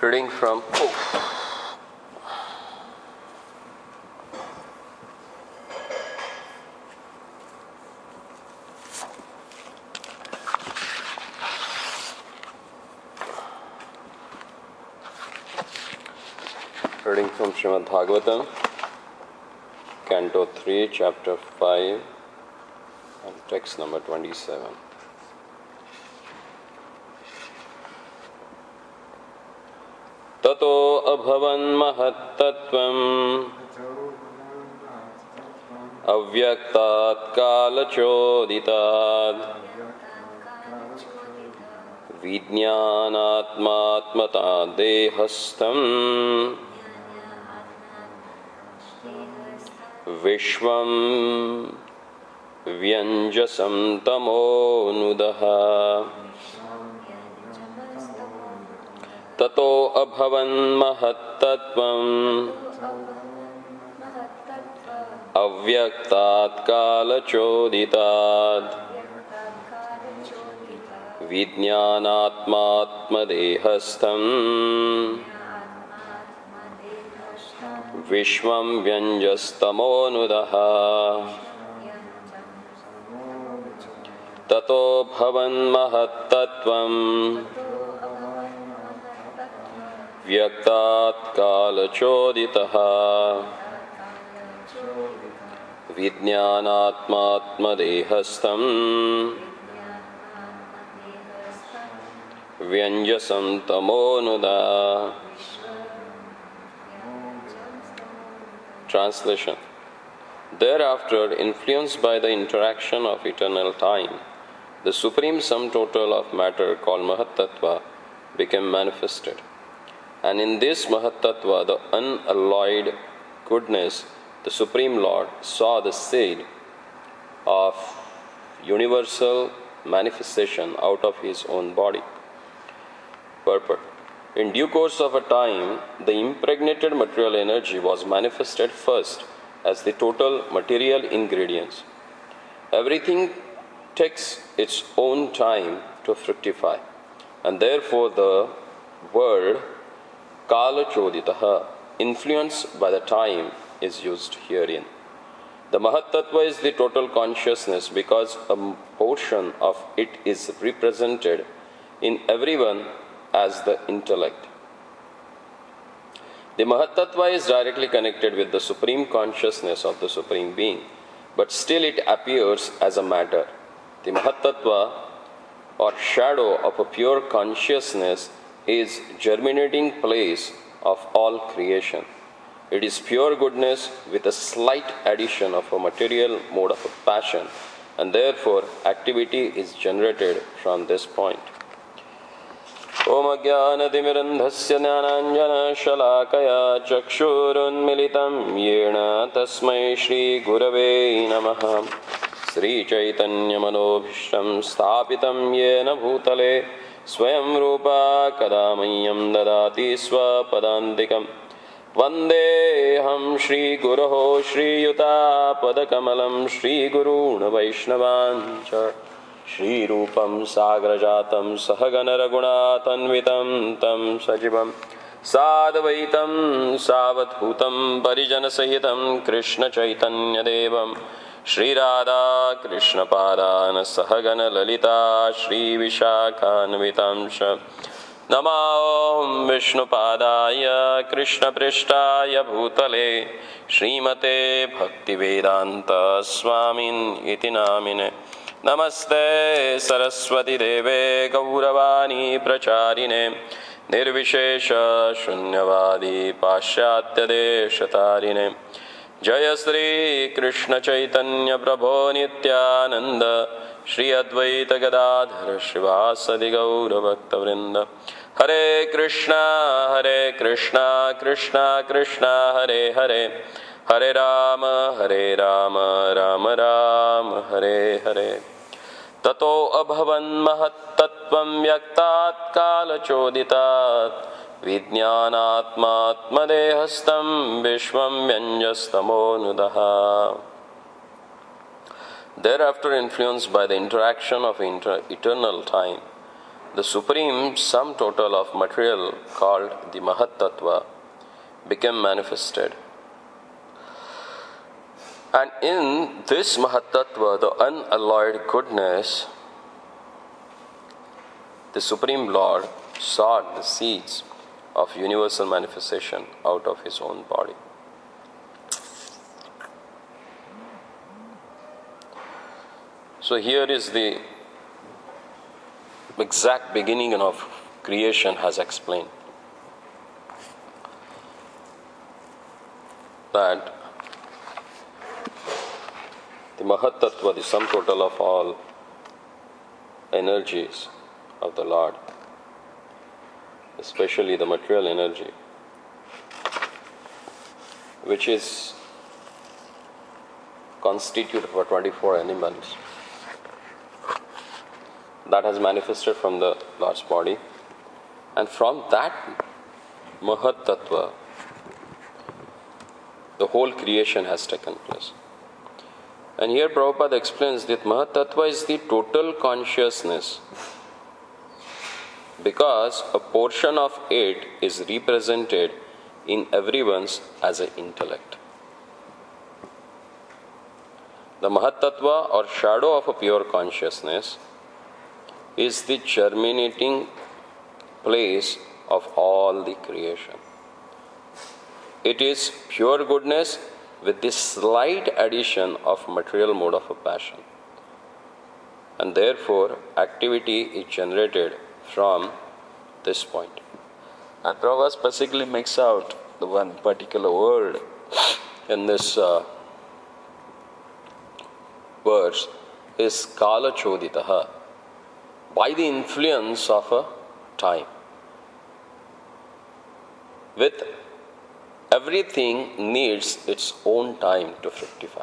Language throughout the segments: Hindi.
Reading from Srimad Bhagavatam, Canto 3, Chapter 5, and text number 27. Tato abhavan mahattvam avyaktat kalachoditat vijnanatmatmata dehastam Vishvam Vyanjasam Tamo Nudaha Tato Abhavan Mahattatvam Avyaktat Kalachoditat Vijnanatmatmadehastam Vishvam Vyanjastamo Nudaha Tato Bhavan Mahattatvam Vyaktat Kalachoditaha Vijnanatmatmadehastam Vyanjasam Tamo Nudaha. Translation. Thereafter, influenced by the interaction of eternal time, the supreme sum total of matter called Mahattattva became manifested. And in this Mahattattva, the unalloyed goodness, the Supreme Lord saw the seed of universal manifestation out of his own body. Purport. In due course of a time, the impregnated material energy was manifested first as the total material ingredients. Everything takes its own time to fructify, and therefore the word Kala Choditaha, influenced by the time, is used herein. The Mahattattva is the total consciousness because a portion of it is represented in everyone as the intellect. The Mahattattva is directly connected with the supreme consciousness of the Supreme Being, but still it appears as a matter. The Mahattattva, or shadow of a pure consciousness, is germinating place of all creation. It is pure goodness with a slight addition of a material mode of passion, and therefore activity is generated from this point. Om Ajnanatimirandhasya Jnananjana-shalakaya Chakshurunmilitam Yena Tasmai Shri Gurave Namaha Sri Chaitanya Manobhishtam Sthapitam Yena Bhutale Swayam Rupa Kadamayam Dadati Swapadantikam Vandeham Shri Guroho Shri Yuta Padakamalam Shri Guruna Vaishnavancha Shri Rupam Sagrajatam Sahagana Raghunathanvitam Tam Sajivam Sadvaitam Savatbhutam Parijana Sahitam Krishna Chaitanya Devam Shri Radha Krishna Padana Sahagana Lalita Shri Vishakhanvitam Sha Namah Vishnu Padaya Krishna Prishtaya Bhutale Srimate Bhaktivedanta Swamin Iti Namine Namaste Saraswati Deve Gauravani Pracharine Nirvishesha Shunyavadi Pashyatya Deshatarine Jaya Sri Krishna Chaitanya Prabho Nityananda Shri Advaita Gadadhara Shivasadi Gaura Bhakta Vrinda Hare Krishna Krishna Krishna Hare Hare Hare Rama Rama Rama Hare Hare Tato Abhavan Mahattattvam Vyaktat Kalachoditat Vijnanatmatmadehastam Vishvam Vyanjastamo Nudaha. Thereafter, influenced by the interaction of eternal time, the supreme sum total of material called the Mahat Tattva became manifested. And in this Mahat Tattva, the unalloyed goodness, the Supreme Lord sought the seeds of universal manifestation out of His own body. So here is the exact beginning of creation has explained. That the Mahat Tattva, the sum total of all energies of the Lord, especially the material energy, which is constituted for 24 animals, that has manifested from the Lord's body, and from that Mahat Tattva, the whole creation has taken place. And here Prabhupada explains that Mahat Tattva is the total consciousness, because a portion of it is represented in everyone's as an intellect. The Mahat Tattva, or shadow of a pure consciousness, is the germinating place of all the creation. It is pure goodness with the slight addition of material mode of a passion. And therefore, activity is generated from this point. And Prabhupada specifically makes out the one particular word in this verse is Kala Choditaha, by the influence of a time. With everything needs its own time to fructify.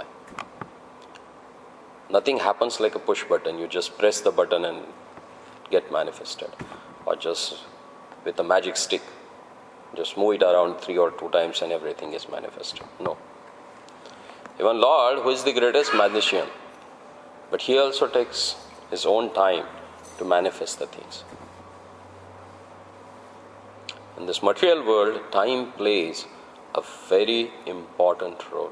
Nothing happens like a push button. You just press the button and get manifested. Or just with a magic stick, just move it around 3 or 2 times and everything is manifested. No. Even Lord, who is the greatest magician, but He also takes His own time to manifest the things. In this material world, time plays a very important role.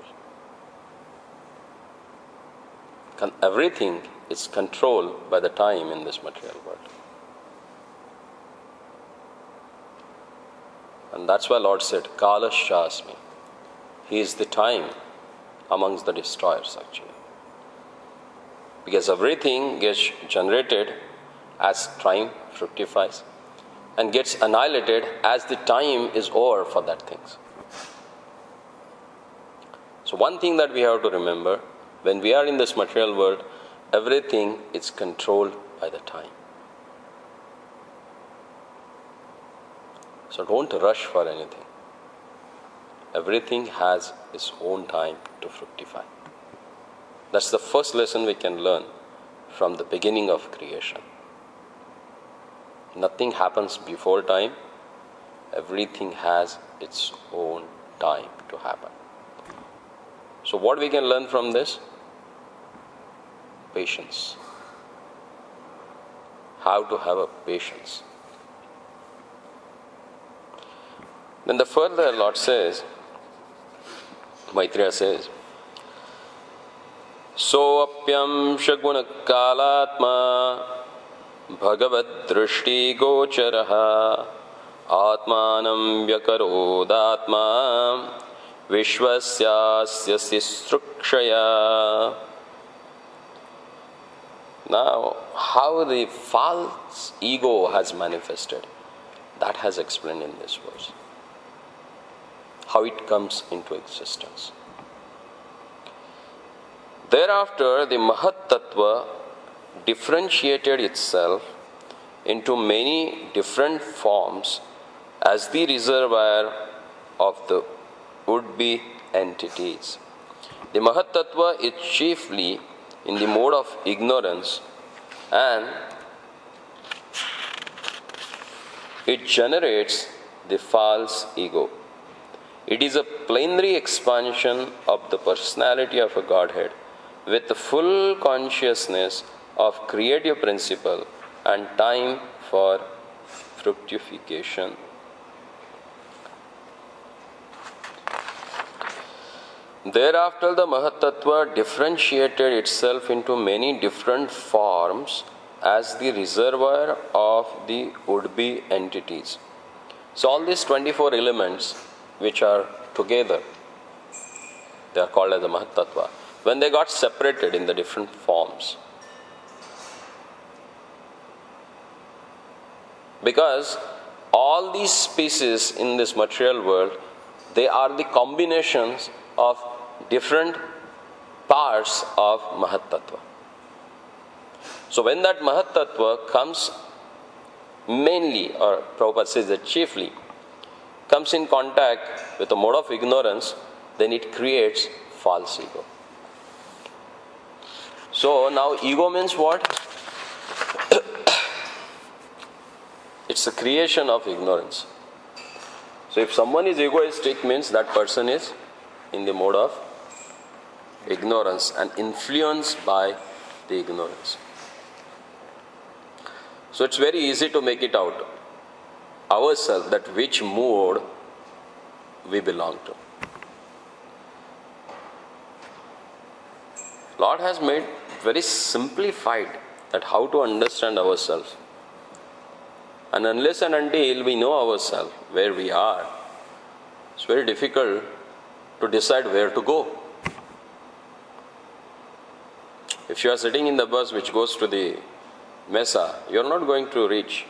Everything is controlled by the time in this material world. And that's why Lord said, Kala Shasmi. He is the time amongst the destroyers actually. Because everything gets generated as time fructifies and gets annihilated as the time is over for that things. So one thing that we have to remember, when we are in this material world, everything is controlled by the time. So don't rush for anything. Everything has its own time to fructify. That's the first lesson we can learn from the beginning of creation. Nothing happens before time. Everything has its own time to happen. So what we can learn from this? Patience. How to have a patience. Then the further Lord says, Maitreya says, Soapyam shaguna kalatma Bhagavad drishti gocharaha Atmanam vyakarodatma Vishwasyasya sistrukshaya. Now, how the false ego has manifested, that has explained in this verse. How it comes into existence. Thereafter, the Mahat Tattva differentiated itself into many different forms as the reservoir of the would-be entities. The Mahat Tattva is chiefly in the mode of ignorance and it generates the false ego. It is a plenary expansion of the personality of a Godhead with the full consciousness of creative principle and time for fructification. Thereafter, the Mahatattva differentiated itself into many different forms as the reservoir of the would-be entities. So all these 24 elements which are together, they are called as the Mahatattva. When they got separated in the different forms, because all these species in this material world, they are the combinations of different parts of Mahatattva. So when that Mahatattva comes mainly, or Prabhupada says that chiefly, comes in contact with a mode of ignorance, then it creates false ego. So now ego means what? It's a creation of ignorance. So if someone is egoistic, means that person is in the mode of ignorance and influenced by the ignorance. So it's very easy to make it out ourselves that which mode we belong to. Lord has made very simplified that how to understand ourselves. And unless and until we know ourselves, where we are, it's very difficult to decide where to go. If you are sitting in the bus which goes to the Mesa, you are not going to reach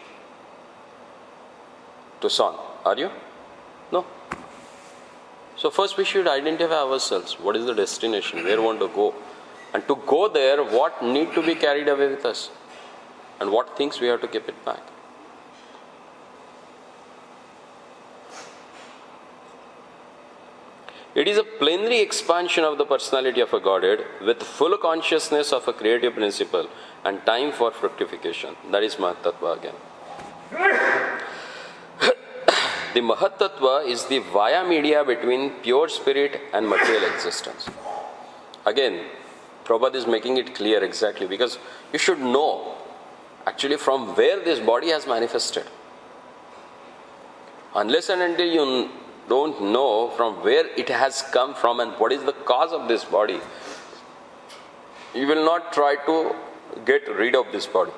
Tucson, are you? No. So first we should identify ourselves. What is the destination? Where we want to go? And to go there, what need to be carried away with us? And what things we have to keep it back? It is a plenary expansion of the personality of a Godhead with full consciousness of a creative principle and time for fructification. That is Mahatattva again. The Mahatattva is the via media between pure spirit and material existence. Again, Prabhupada is making it clear exactly because you should know actually from where this body has manifested. Unless and until you don't know from where it has come from and what is the cause of this body, you will not try to get rid of this body.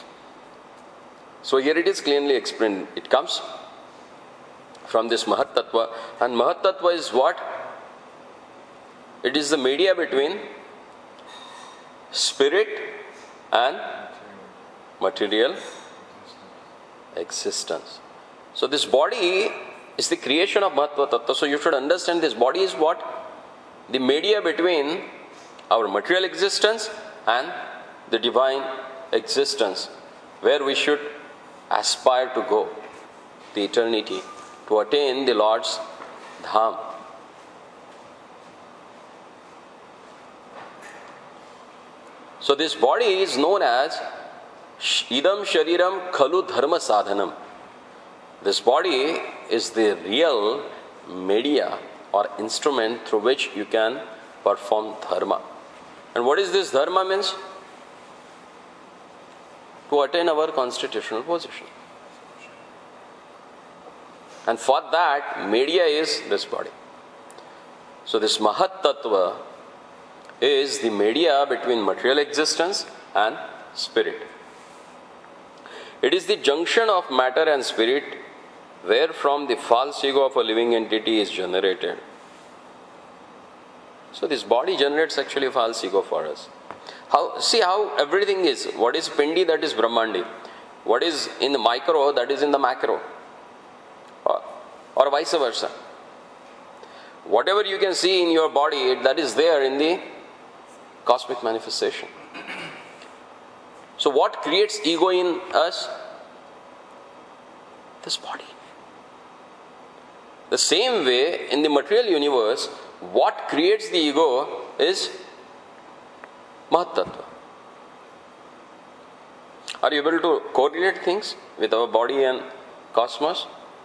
So here it is clearly explained. It comes from this Mahatattva, and Mahatattva is what? It is the media between spirit and material existence. So this body is the creation of Mahatva Tattva. So you should understand this body is what? The media between our material existence and the divine existence, where we should aspire to go, the eternity, to attain the Lord's Dham. So this body is known as Idam Shariram Khalu Dharma Sadhanam. This body is the real media or instrument through which you can perform dharma. And what is this dharma means? To attain our constitutional position. And for that, media is this body. So this Mahat Tattva is the media between material existence and spirit. It is the junction of matter and spirit where from the false ego of a living entity is generated. So this body generates actually false ego for us. See how everything is. What is Pindi, that is Brahmandi. What is in the micro, that is in the macro. Or vice versa. Whatever you can see in your body, that is there in the cosmic manifestation. So what creates ego in us? This body. The same way, in the material universe, what creates the ego is Mahatattva. Are you able to correlate things with our body and cosmos?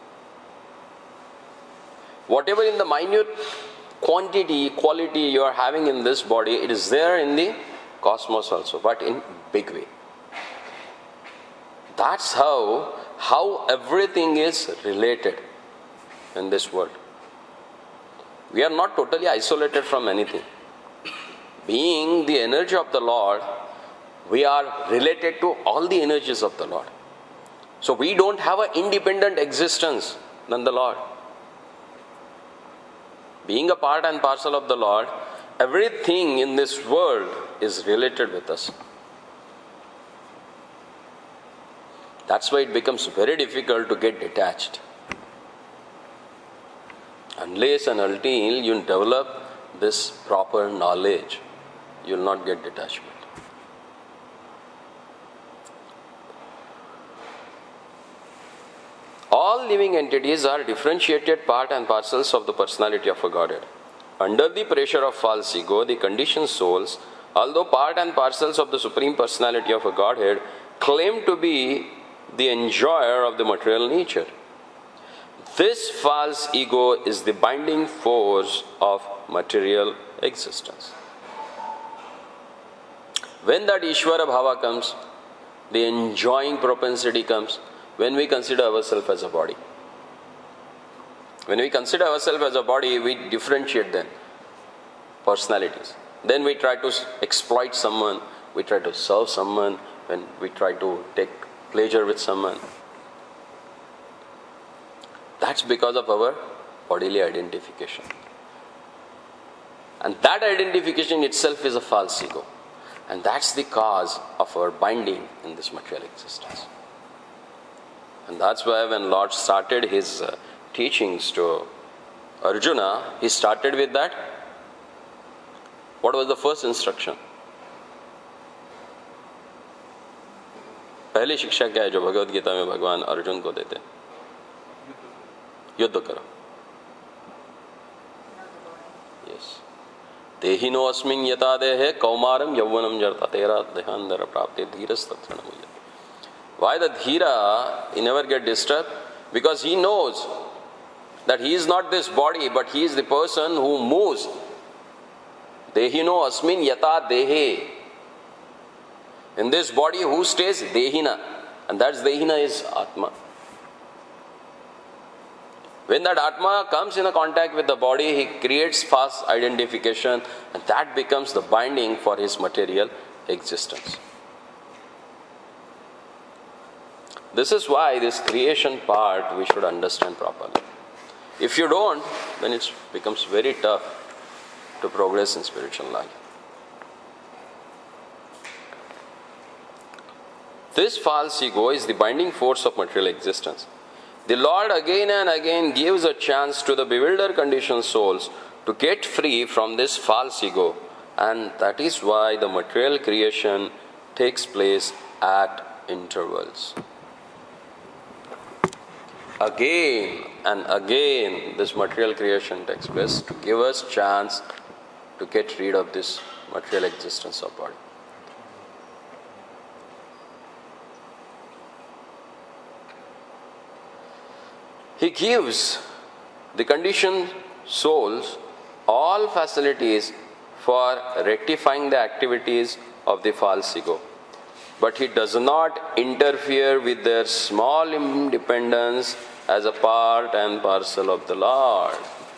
Whatever in the minute quantity, quality you are having in this body, it is there in the cosmos also, but in big way. That's how everything is related in this world. We are not totally isolated from anything. Being the energy of the Lord, we are related to all the energies of the Lord. So we don't have an independent existence than the Lord. Being a part and parcel of the Lord, everything in this world is related with us. That's why it becomes very difficult to get detached. Unless and until you develop this proper knowledge, you will not get detachment. All living entities are differentiated part and parcels of the personality of a Godhead. Under the pressure of false ego, the conditioned souls, although part and parcels of the Supreme Personality of a Godhead, claim to be the enjoyer of the material nature. This false ego is the binding force of material existence. When that Ishvara Bhava comes, the enjoying propensity comes, when we consider ourselves as a body. When we consider ourselves as a body, we differentiate then personalities. Then we try to exploit someone, we try to serve someone, when we try to take pleasure with someone. That's because of our bodily identification. And that identification itself is a false ego. And that's the cause of our binding in this material existence. And that's why when Lord started his teachings to Arjuna, he started with that. What was the first instruction? पहली शिक्षा क्या है जो भगवद गीता में भगवान अर्जुन को देते? युद्ध करो. Yes. देहिनो अस्मिन् यथा देहे कौमारं यौवनं जरता तेरा देहांतर प्राप्ते धीरस्तत्र न मुह्यते. Why the Dhira, he never get disturbed? Because he knows that he is not this body, but he is the person who moves. Dehino asmin yata dehe. In this body, who stays? Dehina. And that's Dehina is Atma. When that Atma comes in a contact with the body, he creates false identification, and that becomes the binding for his material existence. This is why this creation part we should understand properly. If you don't, then it becomes very tough to progress in spiritual life. This false ego is the binding force of material existence. The Lord again and again gives a chance to the bewildered conditioned souls to get free from this false ego, and that is why the material creation takes place at intervals. Again and again this material creation takes place to give us chance to get rid of this material existence of body. He gives the conditioned souls all facilities for rectifying the activities of the false ego. But he does not interfere with their small independence as a part and parcel of the Lord.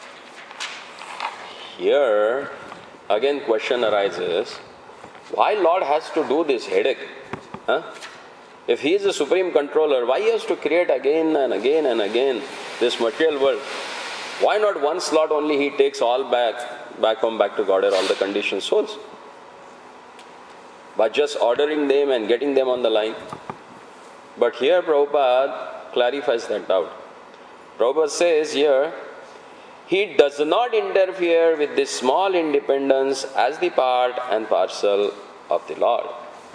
Here, again question arises, why Lord has to do this headache? If he is the supreme controller, why he has to create again and again and again this material world? Why not one slot only he takes all back to Godhead, all the conditioned souls? By just ordering them and getting them on the line. But here Prabhupada clarifies that doubt. Prabhupada says here, he does not interfere with this small independence as the part and parcel of the Lord.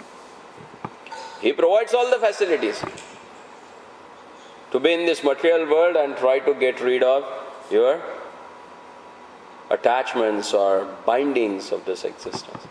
He provides all the facilities to be in this material world and try to get rid of your attachments or bindings of this existence.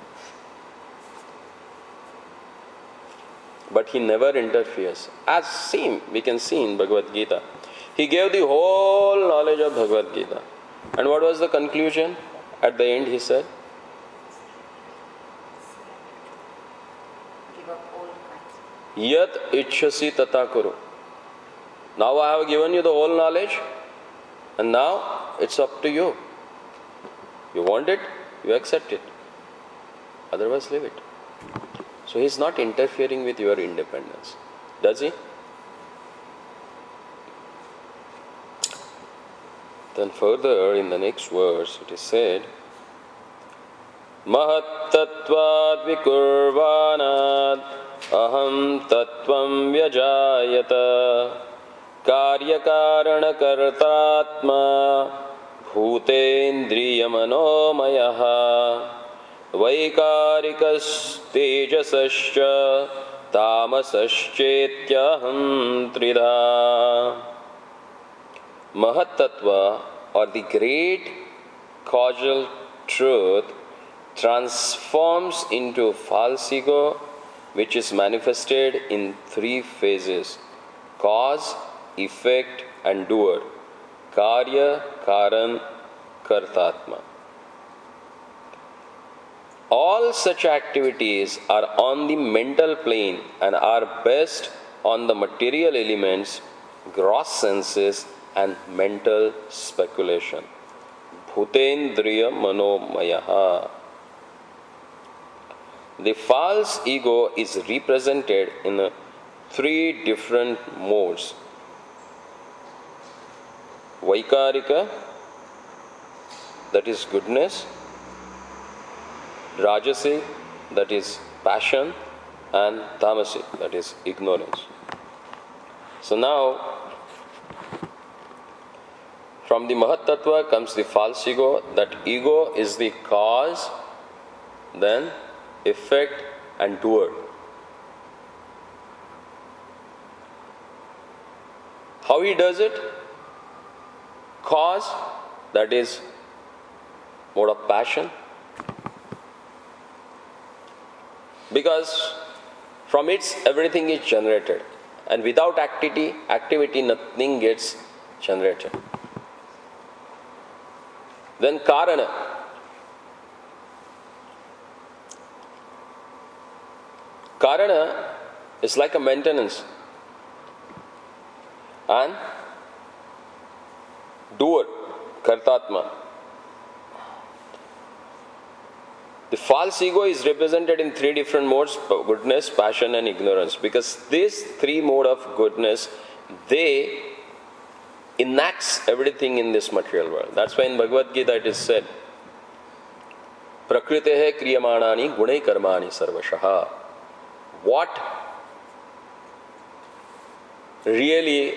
But he never interferes. As we can see in Bhagavad Gita. He gave the whole knowledge of Bhagavad Gita. And what was the conclusion? At the end he said, give up all kinds. Yat ichhasi tata kuru. Now I have given you the whole knowledge, and now it's up to you. You want it, you accept it. Otherwise, leave it. So he's not interfering with your independence, does he? Then further in the next verse it is said, Mahat tattvad vikurvanad aham tattvam vyajayata karya karana kartatma bhutendriya manomayaha vaikarikas tejasascha tamasaschetyaham trida. Mahat Tattva, or the great causal truth, transforms into false ego, which is manifested in three phases: cause, effect, and doer. Karya, Karan, Kartatma. All such activities are on the mental plane and are based on the material elements, gross senses, and mental speculation. Bhutendriya manomayaha. The false ego is represented in three different modes. Vaikarika, that is goodness. Rajasic, that is passion. And tamasic, that is ignorance. So now, from the Mahat Tattva comes the false ego. That ego is the cause, then effect, and doer. How he does it? Cause, that is mode of passion. Because from it everything is generated. And without activity nothing gets generated. Then Karana. Karana is like a maintenance. And doer, Kartatma. The false ego is represented in three different modes: goodness, passion, and ignorance. Because these three modes of goodness, they enacts everything in this material world. That's why in Bhagavad Gita it is said, Prakritehe kriyamanani gunai karmani sarvashaha. What really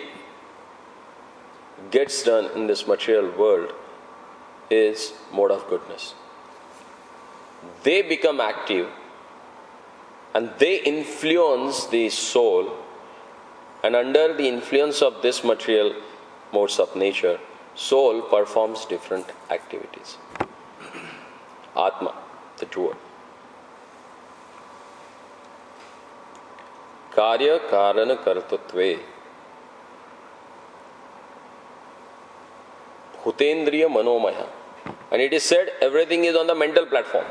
gets done in this material world is mode of goodness. They become active and they influence the soul, and under the influence of this material modes of nature, soul performs different activities. Atma, the doer. Karya Karana Kartatve. Bhutendriya Manomaya. And it is said everything is on the mental platform.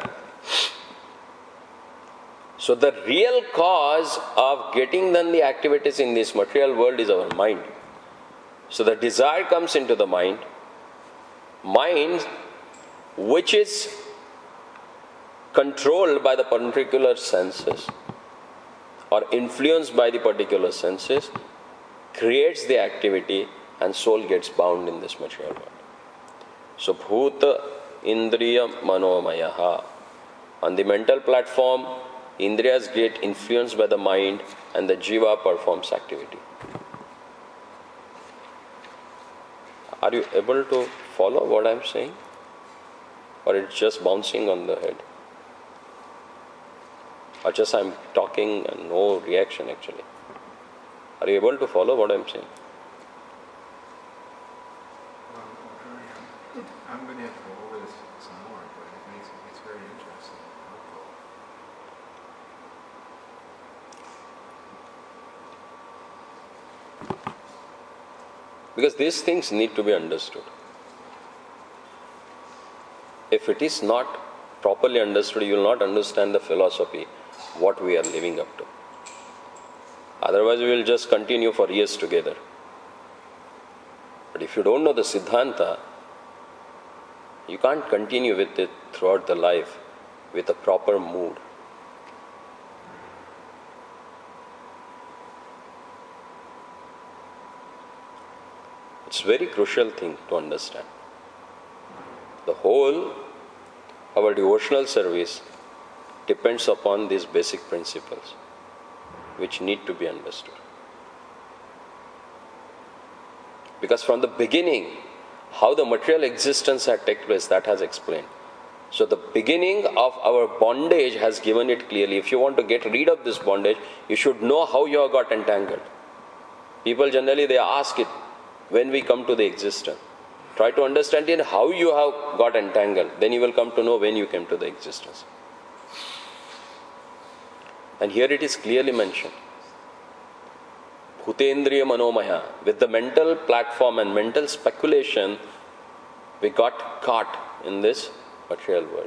So the real cause of getting done the activities in this material world is our mind. So the desire comes into the mind, which is controlled by the particular senses or influenced by the particular senses, creates the activity, and soul gets bound in this material world. So Bhuta Indriya Manomayaha. On the mental platform, Indriyas get influenced by the mind and the Jiva performs activity. Are you able to follow what I am saying? Or it's just bouncing on the head? Or just I am talking and no reaction actually? Are you able to follow what I am saying? I'm going to have to go over this some more, but it's very interesting and helpful. Because these things need to be understood. If it is not properly understood, you will not understand the philosophy, what we are living up to. Otherwise, we will just continue for years together. But if you don't know the Siddhanta, you can't continue with it throughout the life with a proper mood. It's a very crucial thing to understand. The whole, our devotional service depends upon these basic principles, which need to be understood. Because from the beginning, how the material existence had taken place, that has explained. So the beginning of our bondage has given it clearly. If you want to get rid of this bondage, you should know how you have got entangled. People generally, they ask it when we come to the existence. Try to understand it how you have got entangled. Then you will come to know when you came to the existence. And here it is clearly mentioned. Bhutendriya Manomaya. With the mental platform and mental speculation, we got caught in this material world.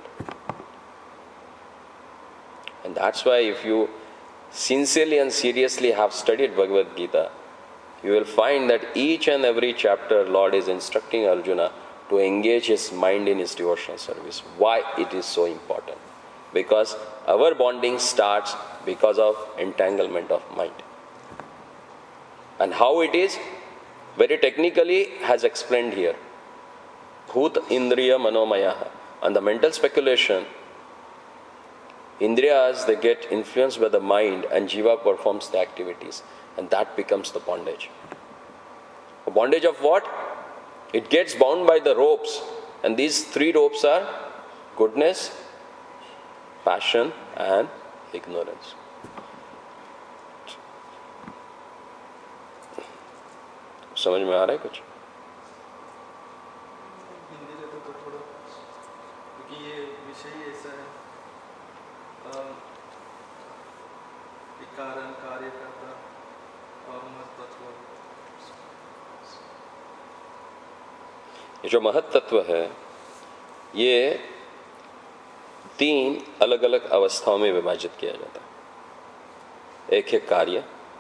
And that's why if you sincerely and seriously have studied Bhagavad Gita, you will find that each and every chapter Lord is instructing Arjuna to engage his mind in his devotional service. Why it is so important? Because our bonding starts because of entanglement of mind. And how it is? Very technically has explained here. Bhut Indriya Manomaya. And the mental speculation, Indriyas, they get influenced by the mind and Jiva performs the activities. And that becomes the bondage. A bondage of what? It gets bound by the ropes. And these three ropes are goodness, passion and ignorance. समझ में आ रहा है कुछ? हिंदी रहता तो थोड़ा, क्योंकि ये विषय ही ऐसा है, कारण कार्य करता और महत्त्व। ये जो महत्त्व है, ये 3 अलग अलग अवस्थाओं में विभाजित किया जाता है। एक है कार्य,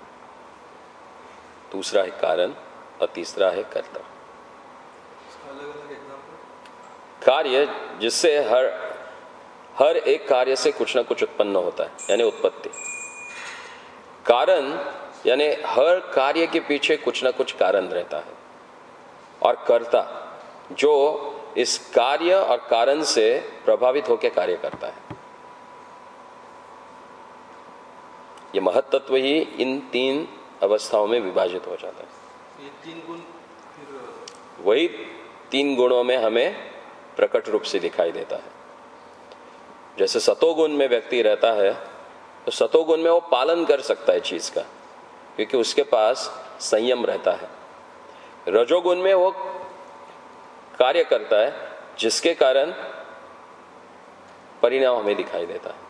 दूसरा है कारण और तीसरा है कर्ता। अलग-अलग एग्जांपल। कार्य जिससे हर एक कार्य से कुछ ना कुछ उत्पन्न होता है, यानी उत्पत्ति। कारण यानी हर कार्य के पीछे कुछ ना कुछ कारण रहता है। और कर्ता जो इस कार्य और कारण से प्रभावित होकर कार्य करता है। ये महत्त्व ही इन 3 अवस्थाओं में विभाजित हो जाता है। ये 3 गुण फिर वही 3 गुणों में हमें प्रकट रूप से दिखाई देता है। जैसे सतोगुण में व्यक्ति रहता है तो सतोगुण में वो पालन कर सकता है चीज का, क्योंकि उसके पास संयम रहता है। रजोगुण में वो कार्य करता है जिसके कारण परिणाम हमें दिखाई देता है।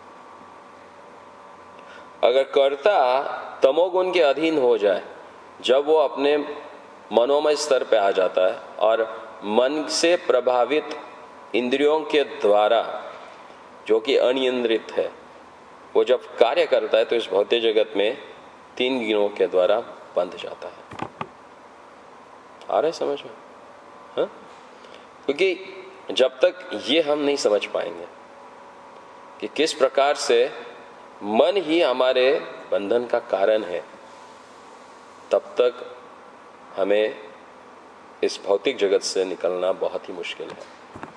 अगर कर्ता तमोगुण के अधीन हो जाए, जब वो अपने मनोमय स्तर पे आ जाता है और मन से प्रभावित इंद्रियों के द्वारा जो कि अनियंत्रित है, वो जब कार्य करता है तो इस भौतिक जगत में 3 गुणों के द्वारा बंध जाता है। आ रहा है समझ में? हाँ? क्योंकि जब तक ये हम नहीं समझ पाएंगे कि किस प्रकार से मन ही हमारे बंधन का कारण है, तब तक हमें इस भौतिक जगत से निकलना बहुत ही मुश्किल है।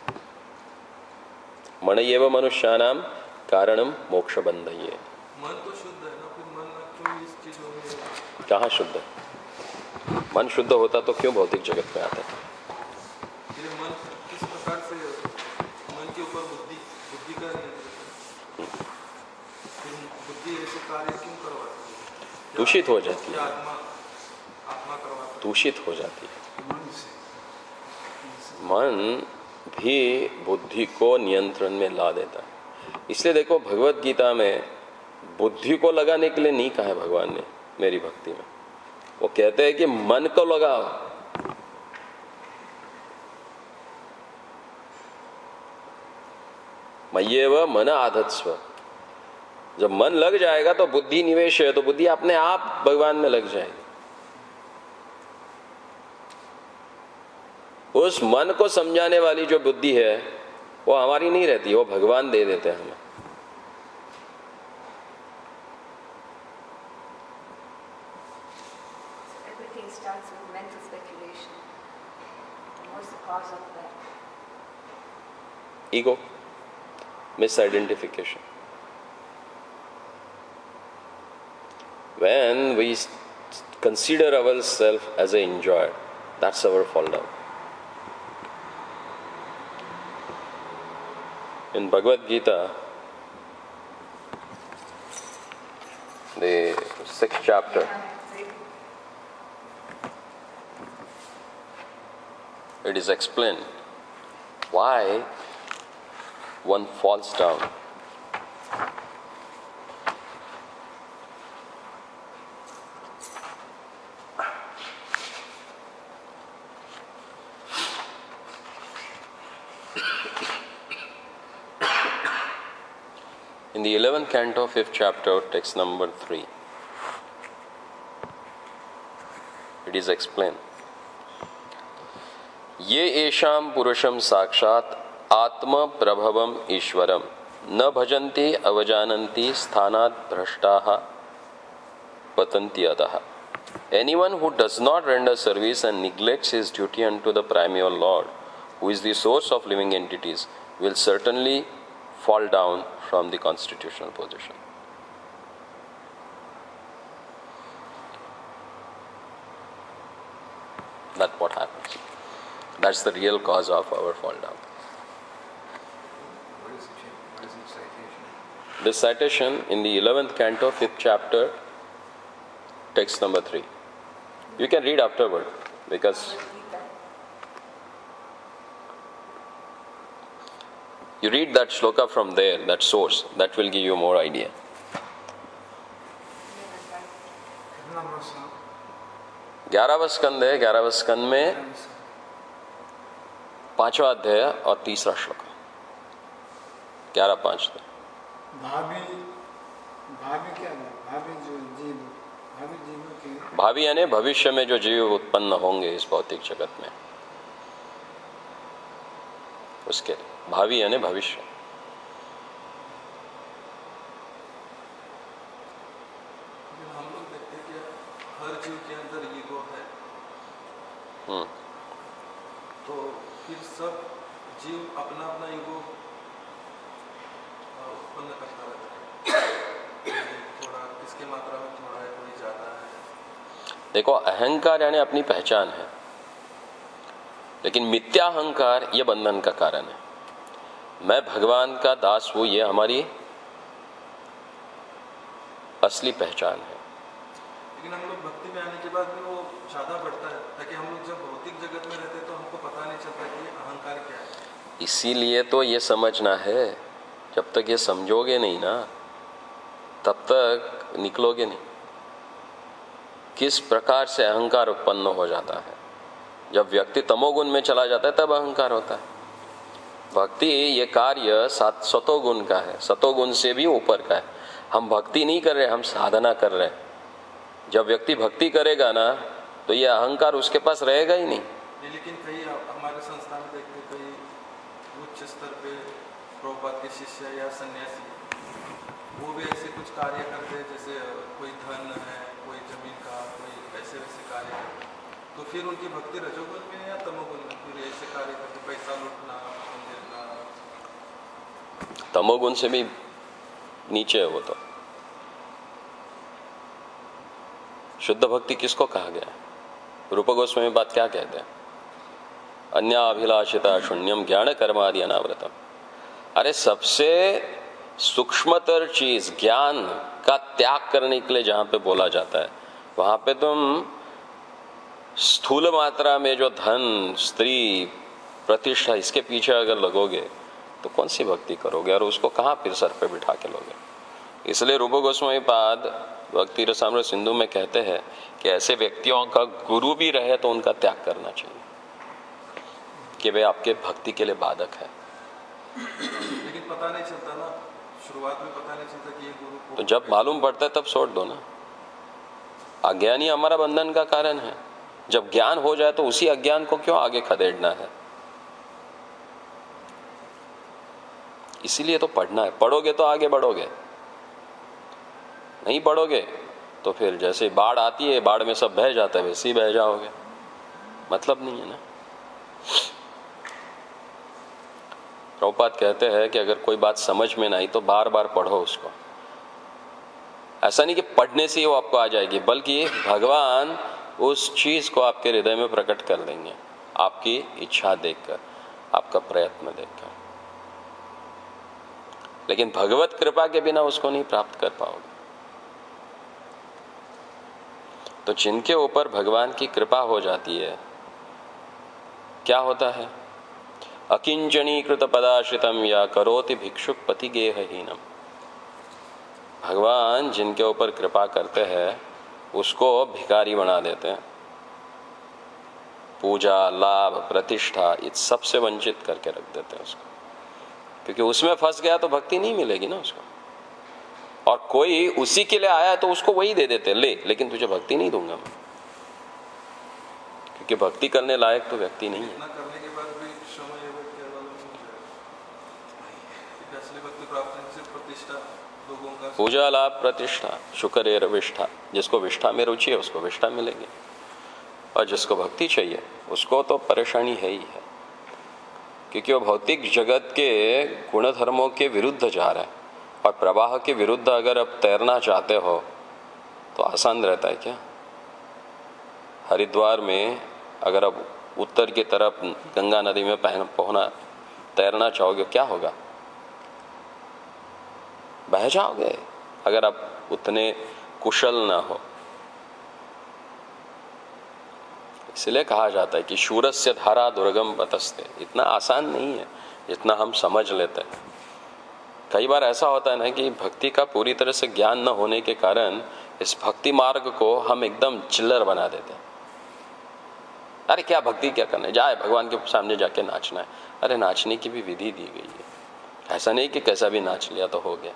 मन एव मनुष्याणाम कारणम मोक्ष बंधये। मन तो शुद्ध है ना, फिर मन क्यों इस चीजों में? कहाँ शुद्ध है? मन शुद्ध होता तो क्यों भौतिक जगत में आता? फिर मन किस प्रकार से मन के ऊपर बुद्धि का नियंत्रण, फिर बुद्धि ऐसे कार्य क्यों करवाती है? दूषित हो जाती है। आत्मा करवाती है। दूषित हो जाती है। मन भी बुद्धि को नियंत्रण में ला देता है। इसलिए देखो भगवत गीता में बुद्धि को लगाने के लिए नहीं कहा है भगवान ने मेरी भक्ति में। वो कहते हैं कि मन को लगाओ। मय्येव मन आधत्स्व। जब मन लग जाएगा तो बुद्धि निवेश है, तो बुद्धि अपने आप भगवान में लग जाएगी। उस मन को समझाने वाली जो बुद्धि है वो हमारी नहीं रहती, वो भगवान दे देते हैं हमें। Everything starts with mental speculation. What's the cause of that? Ego, misidentification. When we consider ourselves as an enjoyer, that's our fall down. In Bhagavad Gita, the 6th chapter, it is explained why one falls down. In the 11th canto, 5th chapter, text number 3, it is explained. ये एषाम पुरुषम साक्षात आत्म प्रभवम ईश्वरम न भजन्ति अवजानन्ति स्थानात् भ्रष्टाः पतन्ति अधः. Anyone who does not render service and neglects his duty unto the primeval Lord, who is the source of living entities, will certainly fall down from the constitutional position. That's what happens. That's the real cause of our fall down. What is the citation? This citation in the 11th canto, 5th chapter, text number 3. You can read afterward because you read that shloka from there, that source, that will give you more idea. कितना वर्ष? 11वां स्कंद है, 11वां स्कंद में 5वां अध्याय और 3रा श्लोक, 11:5. भावी क्या है? भावी जो जीव, भावी जीवों के भावी यानी भविष्य में जो जीव उत्पन्न होंगे इस भौतिक जगत में, उसके भावी यानी भविष्य. हम लोग देखते हैं कि हर जीव के अंदर ईगो है, तो फिर सब जीव अपना अपना ईगो उत्पन्न करता रहता है. थोड़ा इसके मात्रा में थोड़ा है, कोई ज्यादा है. देखो, अहंकार यानी अपनी पहचान है, लेकिन मिथ्या अहंकार ये बंधन का कारण है. मैं भगवान का दास हूं, ये हमारी असली पहचान है. लेकिन हम लोग भक्ति में आने के बाद भी वो ज्यादा बढ़ता है, ताकि हम लोग जब भौतिक जगत में रहते हैं तो हमको पता नहीं चलता कि ये अहंकार क्या है. इसीलिए तो ये समझना है, जब तक ये समझोगे नहीं ना तब तक निकलोगे नहीं. किस प्रकार से अहंकार उत्पन्न हो जाता है. जब व्यक्ति तमोगुण में चला जाता है तब अहंकार होता है. भक्ति ये कार्य सतोगुण का है, सतोगुण से भी ऊपर का है. हम भक्ति नहीं कर रहे, हम साधना कर रहे हैं. जब व्यक्ति भक्ति करेगा ना तो ये अहंकार उसके पास रहेगा ही नहीं. लेकिन कई हमारे संस्था में देखते कई उच्च स्तर पे प्रभुपाद के शिष्य या सन्यासी, वो भी ऐसे कुछ कार्य करते हैं, जैसे कोई धन है, कोई जमीन का, कोई ऐसे वैसे कार्य करते हैं. तो फिर उनकी भक्ति रजोगुण में या तमोगुण में? फिर ऐसे कार्य करते, पैसा लूटना, मंदिर ना. तमोगुण से भी नीचे है वो तो. शुद्ध भक्ति किसको कहा गया है? रूप गोस्वामी बात क्या कहते हैं? अन्याभिलाषिता शून्यम ज्ञान कर्मादि अनावृतम. अरे सबसे सूक्ष्मतर चीज ज्ञान का त्याग करने के लिए जहां पे बोला जाता है, वहां पे तुम स्थूल मात्रा में जो धन, स्त्री, प्रतिष्ठा, इसके पीछे अगर लगोगे तो कौन सी भक्ति करोगे और उसको कहां फिर सर पे बिठा के लोगे? इसलिए रूप गोस्वामी पाद भक्ति रसामृत सिंधु में कहते हैं कि ऐसे व्यक्तियों का गुरु भी रहे तो उनका त्याग करना चाहिए कि वे आपके भक्ति के लिए बाधक है. लेकिन पता नहीं चलता ना, शुरुआत में पता नहीं चलता कि ये गुरु को तो जब मालूम पड़ता है तब छोड़ दो ना। अज्ञान ही हमारा बंधन का कारण है। जब ज्ञान हो जाए तो उसी अज्ञान को क्यों आगे खदेड़ना है? इसीलिए तो पढ़ना है। पढ़ोगे तो आगे बढ़ोगे, नहीं पढ़ोगे तो फिर जैसे बाढ़ आती है, बाढ़ में सब बह जाता है, वैसे ही बह जाओगे। मतलब नहीं है ना। प्रभुपाद कहते हैं कि अगर कोई बात समझ में नहीं तो बार बार पढ़ो उसको। ऐसा नहीं कि पढ़ने से ही वो आपको आ जाएगी, बल्कि भगवान उस चीज को आपके हृदय में प्रकट कर देंगे, आपकी इच्छा देखकर, आपका प्रयत्न देखकर। लेकिन भगवत कृपा के बिना उसको नहीं प्राप्त कर पाओगे। तो जिनके ऊपर भगवान की कृपा हो जाती है, क्या होता है? अकिंचनीकृत पदाश्रितम या करोति भिक्षुक पति गेहहीनम। भगवान जिनके ऊपर कृपा करते हैं उसको भिखारी बना देते हैं। पूजा, लाभ, प्रतिष्ठा, इस सबसे वंचित करके रख देते हैं उसको, क्योंकि उसमें फंस गया तो भक्ति नहीं मिलेगी ना उसको। और कोई उसी के लिए आया है तो उसको वही दे देते, ले, लेकिन तुझे भक्ति नहीं दूंगा मैं, क्योंकि भक्ति करने लायक तो व्यक्ति नहीं है। इतना करने के बाद भी समय एवं केवल नहीं हो जाएगा। असली भक्ति प्राप्त करने से प्रतिष्ठा, लोगों का पूजा, लाभ, प्रतिष्ठा, शुक्र एवं विष्ठा। जिसको विष्ठा में रुचि है उसको विष्ठा मिलेगी, और जिसको भक्ति चाहिए उसको तो परेशानी है ही है, क्योंकि वो भौतिक जगत के गुण धर्मों के विरुद्ध जा रहा है। और प्रवाह के विरुद्ध अगर आप तैरना चाहते हो तो आसान रहता है क्या? हरिद्वार में अगर आप उत्तर की तरफ गंगा नदी में तैरना चाहोगे, क्या होगा? बह जाओगे अगर आप उतने कुशल ना हो। इसलिए कहा जाता है कि शूरस्य धारा दुर्गम पतस्ते। इतना आसान नहीं है जितना हम समझ लेते हैं। कई बार ऐसा होता है ना कि भक्ति का पूरी तरह से ज्ञान न होने के कारण इस भक्ति मार्ग को हम एकदम चिल्लर बना देते हैं। अरे क्या भक्ति क्या करना है, जाए भगवान के सामने जाके नाचना है। अरे नाचने की भी विधि दी गई है, ऐसा नहीं कि कैसा भी नाच लिया तो हो गया।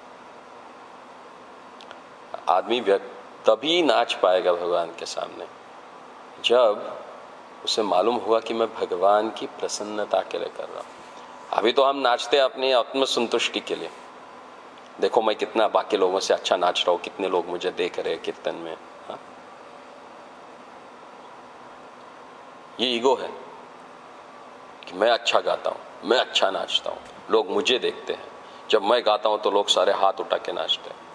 आदमी तभी नाच पाएगा भगवान के सामने जब उसे मालूम हुआ कि मैं भगवान की प्रसन्नता के लिए कर रहा हूं। अभी तो हम नाचते हैं अपनी आत्मसंतुष्टि के लिए, देखो मैं कितना बाकी लोगों से अच्छा नाच रहा हूं, कितने लोग मुझे देख रहे हैं कीर्तन में। हाँ? ये ईगो है कि मैं अच्छा गाता हूं, मैं अच्छा नाचता हूं, लोग मुझे देखते हैं। जब मैं गाता हूं तो लोग सारे हाथ उठा के नाचते हैं।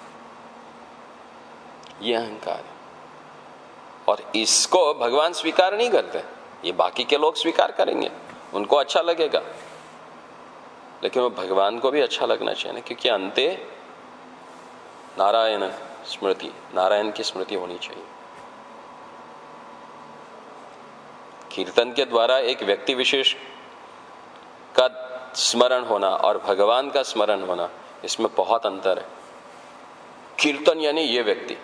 ये अहंकार है, और इसको भगवान स्वीकार नहीं करते। ये बाकी के लोग स्वीकार करेंगे, उनको अच्छा लगेगा, लेकिन वो भगवान को भी अच्छा लगना चाहिए ना, क्योंकि अंते नारायण स्मृति, नारायण की स्मृति होनी चाहिए। कीर्तन के द्वारा एक व्यक्ति विशेष का स्मरण होना और भगवान का स्मरण होना, इसमें बहुत अंतर है। कीर्तन यानी ये व्यक्ति,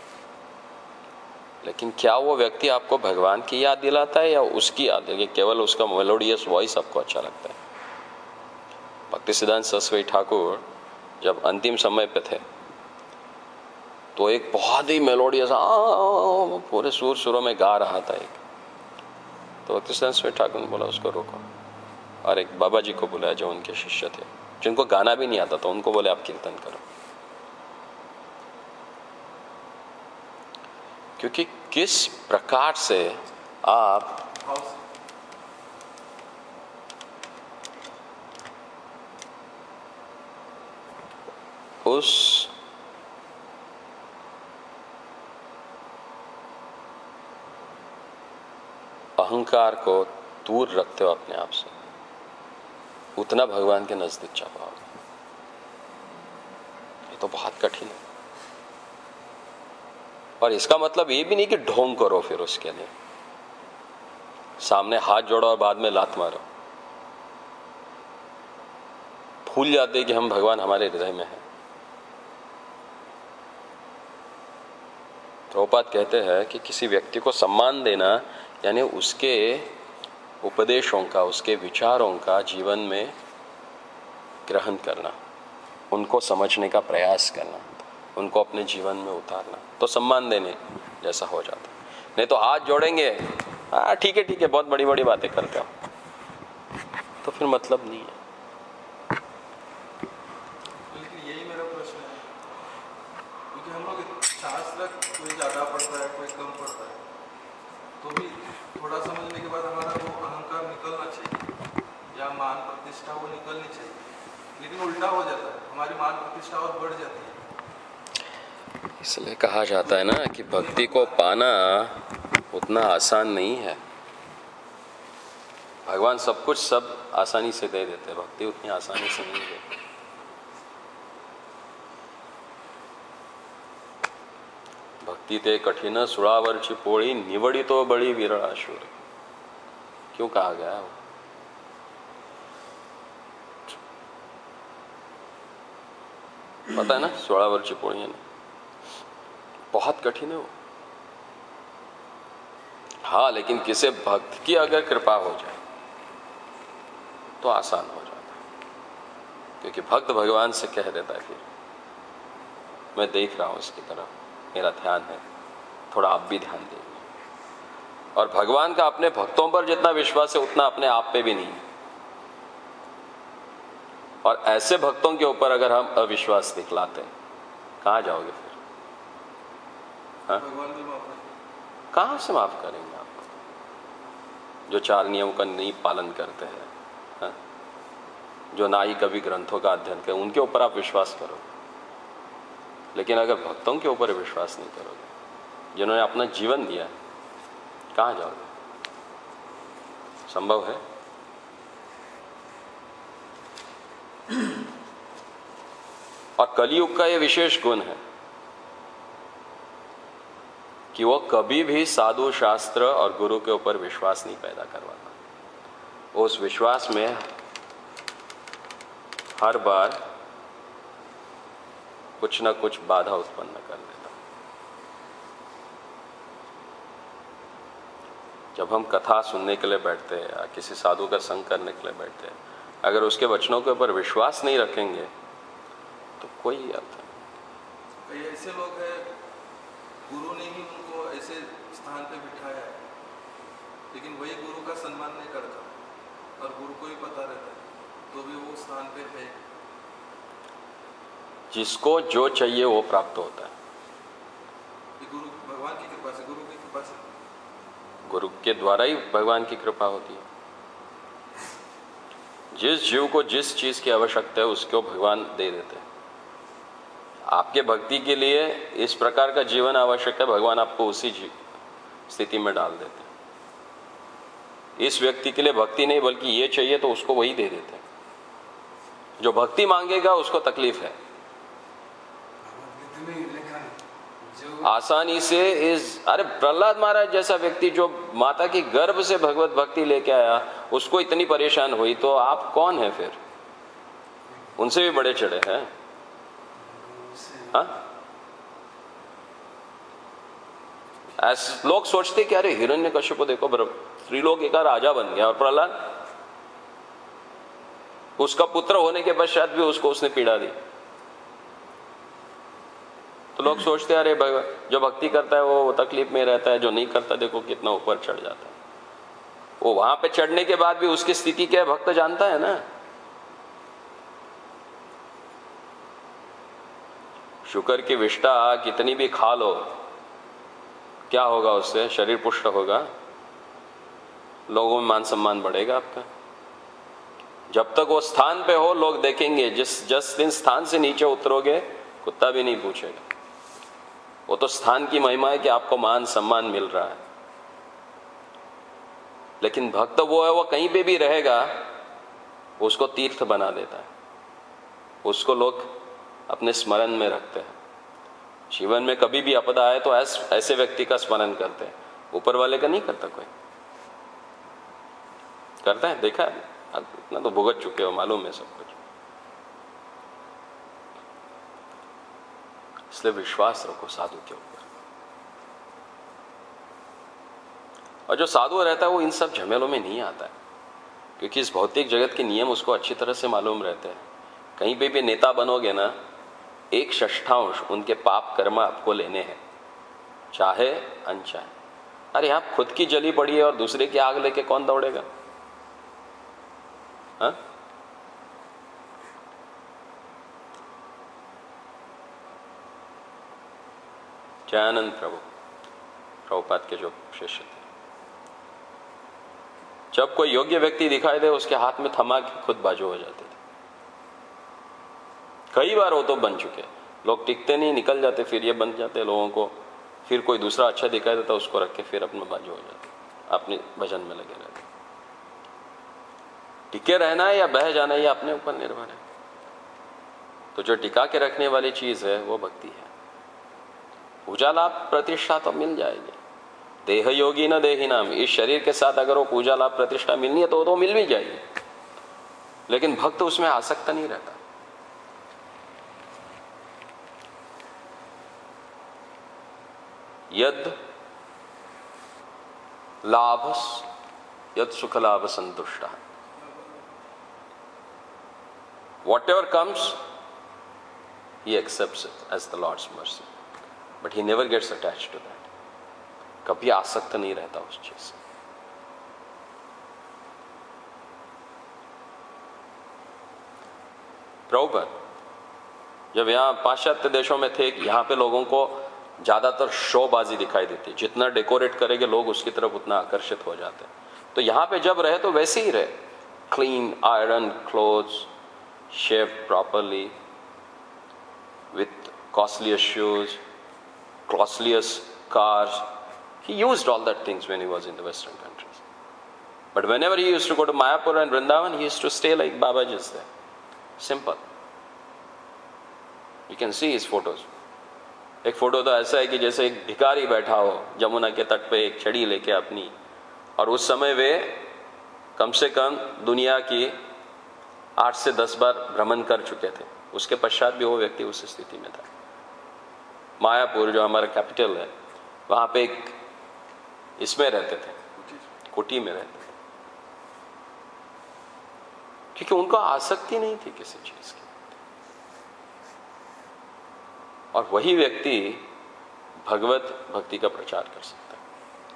लेकिन क्या वो व्यक्ति आपको भगवान की याद दिलाता है या उसकी याद? केवल उसका मेलोडियस वॉइस आपको अच्छा लगता है। भक्ति सिद्धांत सरस्वती ठाकुर जब अंतिम समय पे थे तो एक बहुत ही मेलोडियस पूरे सुर सुरों में गा रहा था एक। तो भक्ति सिद्धांत सरस्वती ठाकुर ने बोला उसको रोको, और एक बाबा जी को बुलाया जो उनके शिष्य थे, जिनको गाना भी नहीं आता था, उनको बोले आप कीर्तन करो। क्योंकि किस प्रकार से आप उस अहंकार को दूर रखते हो अपने आप से, उतना भगवान के नजदीक जा पाओगे। ये तो बहुत कठिन है। और इसका मतलब ये भी नहीं कि ढोंग करो फिर उसके लिए, सामने हाथ जोड़ो और बाद में लात मारो। भूल जाते कि हम भगवान हमारे हृदय में है। प्रभुपाद कहते हैं कि किसी व्यक्ति को सम्मान देना यानी उसके उपदेशों का, उसके विचारों का जीवन में ग्रहण करना। उनको समझने का प्रयास करना, उनको अपने जीवन में उतारना, तो सम्मान देने जैसा हो जाता। नहीं तो हाथ जोड़ेंगे, हाँ ठीक है बहुत बड़ी बड़ी बातें करते हो, तो फिर मतलब नहीं है। लेकिन यही मेरा प्रश्न है, क्योंकि हम लोग शास्त्र कोई ज़्यादा पढ़ता है कोई कम पढ़ता है, तो भी थोड़ा समझने के बाद हमारा वो अहंकार निकलना चाहिए या मान प्रतिष्ठा वो निकलनी चाहिए, लेकिन उल्टा हो जाता है, हमारी मान प्रतिष्ठा और बढ़ जाती है। इसलिए कहा जाता है ना कि भक्ति को पाना उतना आसान नहीं है। भगवान सब कुछ सब आसानी से दे देते, भक्ति उतनी आसानी से नहीं देते। भक्ति ते कठिन सुळावरची पोळी, निवडी तो बड़ी विरळाशूर, क्यों कहा गया है? पता है ना, सुळावरची पोळी है ना, बहुत कठिन है वो। हाँ, लेकिन किसी भक्त की अगर कृपा हो जाए तो आसान हो जाता है, क्योंकि भक्त भगवान से कह देता है कि मैं देख रहा हूं इसकी तरफ, मेरा ध्यान है, थोड़ा आप भी ध्यान देंगे। और भगवान का अपने भक्तों पर जितना विश्वास है उतना अपने आप पे भी नहीं है। और ऐसे भक्तों के ऊपर अगर हम अविश्वास दिखलाते हैं, कहां जाओगे फिर? भगवान भी माफ करेंगे। कहां से माफ करेंगे आप? जो 4 नियमों का नहीं पालन करते हैं, हाँ? जो ना ही कभी ग्रंथों का अध्ययन करें, उनके ऊपर आप विश्वास करोगे। लेकिन अगर भक्तों के ऊपर विश्वास नहीं करोगे, जिन्होंने अपना जीवन दिया, कहां जाओगे? संभव है? और कलयुग का यह विशेष गुण है कि वो कभी भी साधु शास्त्र और गुरु के ऊपर विश्वास नहीं पैदा करवाता। उस विश्वास में हर बार कुछ ना कुछ बाधा उत्पन्न कर देता। जब हम कथा सुनने के लिए बैठते हैं या किसी साधु का संग करने के लिए बैठते हैं, अगर उसके वचनों के ऊपर विश्वास नहीं रखेंगे तो कोई अर्थ नहीं। कई ऐसे लोग हैं, गुरु ने ही उनको ऐसे स्थान पे बिठाया है, लेकिन वही गुरु का सम्मान नहीं करता और गुरु को ही पता रहता है, तो भी वो स्थान पे है। जिसको जो चाहिए वो प्राप्त होता है। ये गुरु भगवान की कृपा से, गुरु की कृपा से, गुरु के द्वारा ही भगवान की कृपा होती है। जिस जीव को जिस चीज की आवश्यकता है उसको भगवान दे देते हैं। आपके भक्ति के लिए इस प्रकार का जीवन आवश्यक है, भगवान आपको उसी स्थिति में डाल देते हैं। इस व्यक्ति के लिए भक्ति नहीं बल्कि ये चाहिए तो उसको वही दे देते हैं। जो भक्ति मांगेगा उसको तकलीफ है। आसानी से अरे प्रहलाद महाराज जैसा व्यक्ति जो माता की गर्भ से भगवत भक्ति लेके आया, उसको इतनी परेशान हुई, तो आप कौन है फिर? उनसे भी बड़े चढ़े हैं। हाँ? लोग सोचते कि अरे हिरण्यकश्यप को देखो, त्रिलोकी का राजा बन गया, और प्रहलाद उसका पुत्र होने के पश्चात भी उसको उसने पीड़ा दी। तो लोग सोचते हैं अरे जो भक्ति करता है वो तकलीफ में रहता है, जो नहीं करता देखो कितना ऊपर चढ़ जाता है। वो वहां पे चढ़ने के बाद भी उसकी स्थिति क्या है भक्त जानता है ना। शुकर की विष्ठा कितनी भी खा लो, क्या होगा उससे? शरीर पुष्ट होगा, लोगों में मान सम्मान बढ़ेगा आपका। जब तक वो स्थान पे हो लोग देखेंगे, जिस दिन स्थान से नीचे उतरोगे कुत्ता भी नहीं पूछेगा। वो तो स्थान की महिमा है कि आपको मान सम्मान मिल रहा है। लेकिन भक्त वो है, वो कहीं पे भी रहेगा, उसको तीर्थ बना देता है, उसको लोग अपने स्मरण में रखते हैं। जीवन में कभी भी आपदा आए तो ऐसे व्यक्ति का स्मरण करते हैं। ऊपर वाले का नहीं करता कोई। करता है? देखा है? इतना तो भुगत चुके हो, मालूम है सब कुछ। इसलिए विश्वास रखो साधु के ऊपर। और जो साधु रहता है वो इन सब झमेलों में नहीं आता है, क्योंकि इस भौतिक जगत के नियम उसको अच्छी तरह से मालूम रहते हैं। कहीं पे भी नेता बनोगे ना, 1/6 उनके पाप कर्म आपको लेने हैं, चाहे अनचाहे। अरे आप खुद की जली पड़ी है और दूसरे की आग लेके कौन दौड़ेगा? हाँ? जयानंद प्रभुपाद के जो शिष्य थे, जब कोई योग्य व्यक्ति दिखाई दे उसके हाथ में थमा के खुद बाजू हो जाते थे। कई बार वो तो बन चुके, लोग टिकते नहीं, निकल जाते, फिर ये बन जाते लोगों को, फिर कोई दूसरा अच्छा दिखाई देता उसको रख के फिर अपना बाजू हो जाते, अपने भजन में लगे रहते। टिके रहना है या बह जाना है ये अपने ऊपर निर्भर है। तो जो टिका के रखने वाली चीज है वो भक्ति है। पूजा लाभ प्रतिष्ठा तो मिल जाएगी, देह योगी न देही नाम, इस शरीर के साथ अगर वो पूजा लाभ प्रतिष्ठा मिलनी है तो वो तो मिल भी जाएगी, लेकिन भक्त उसमें आसक्त नहीं रहता। यद लाभ यद सुख लाभ संतुष्ट, whatever comes he accepts it as the Lord's mercy, but he never gets attached to that. कभी आसक्त नहीं रहता उस चीज से। प्रभुपाद जब यहाँ पाश्चात्य देशों में थे, यहाँ पे लोगों को ज्यादातर शोबाजी दिखाई देती, जितना डेकोरेट करेंगे लोग उसकी तरफ उतना आकर्षित हो जाते हैं। तो यहाँ पे जब रहे तो वैसे ही रहे, clean iron clothes, shaved properly, with costliest shoes, costliest cars. He used all that things when he was in the Western countries. But whenever he used to go to Mayapur and Vrindavan, he used to stay like Babaji's there. Simple. You can see his photos. एक फोटो तो ऐसा है कि जैसे एक भिखारी बैठा हो जमुना के तट पे एक छड़ी लेके अपनी, और उस समय वे कम से कम दुनिया की 8 से 10 बार भ्रमण कर चुके थे। उसके पश्चात भी वो व्यक्ति उस स्थिति में था। मायापुर जो हमारा कैपिटल है, वहां पे एक इसमें रहते थे, कुटी में रहते थे, क्योंकि उनको आसक्ति नहीं थी किसी चीज की। और वही व्यक्ति भगवत भक्ति का प्रचार कर सकता है,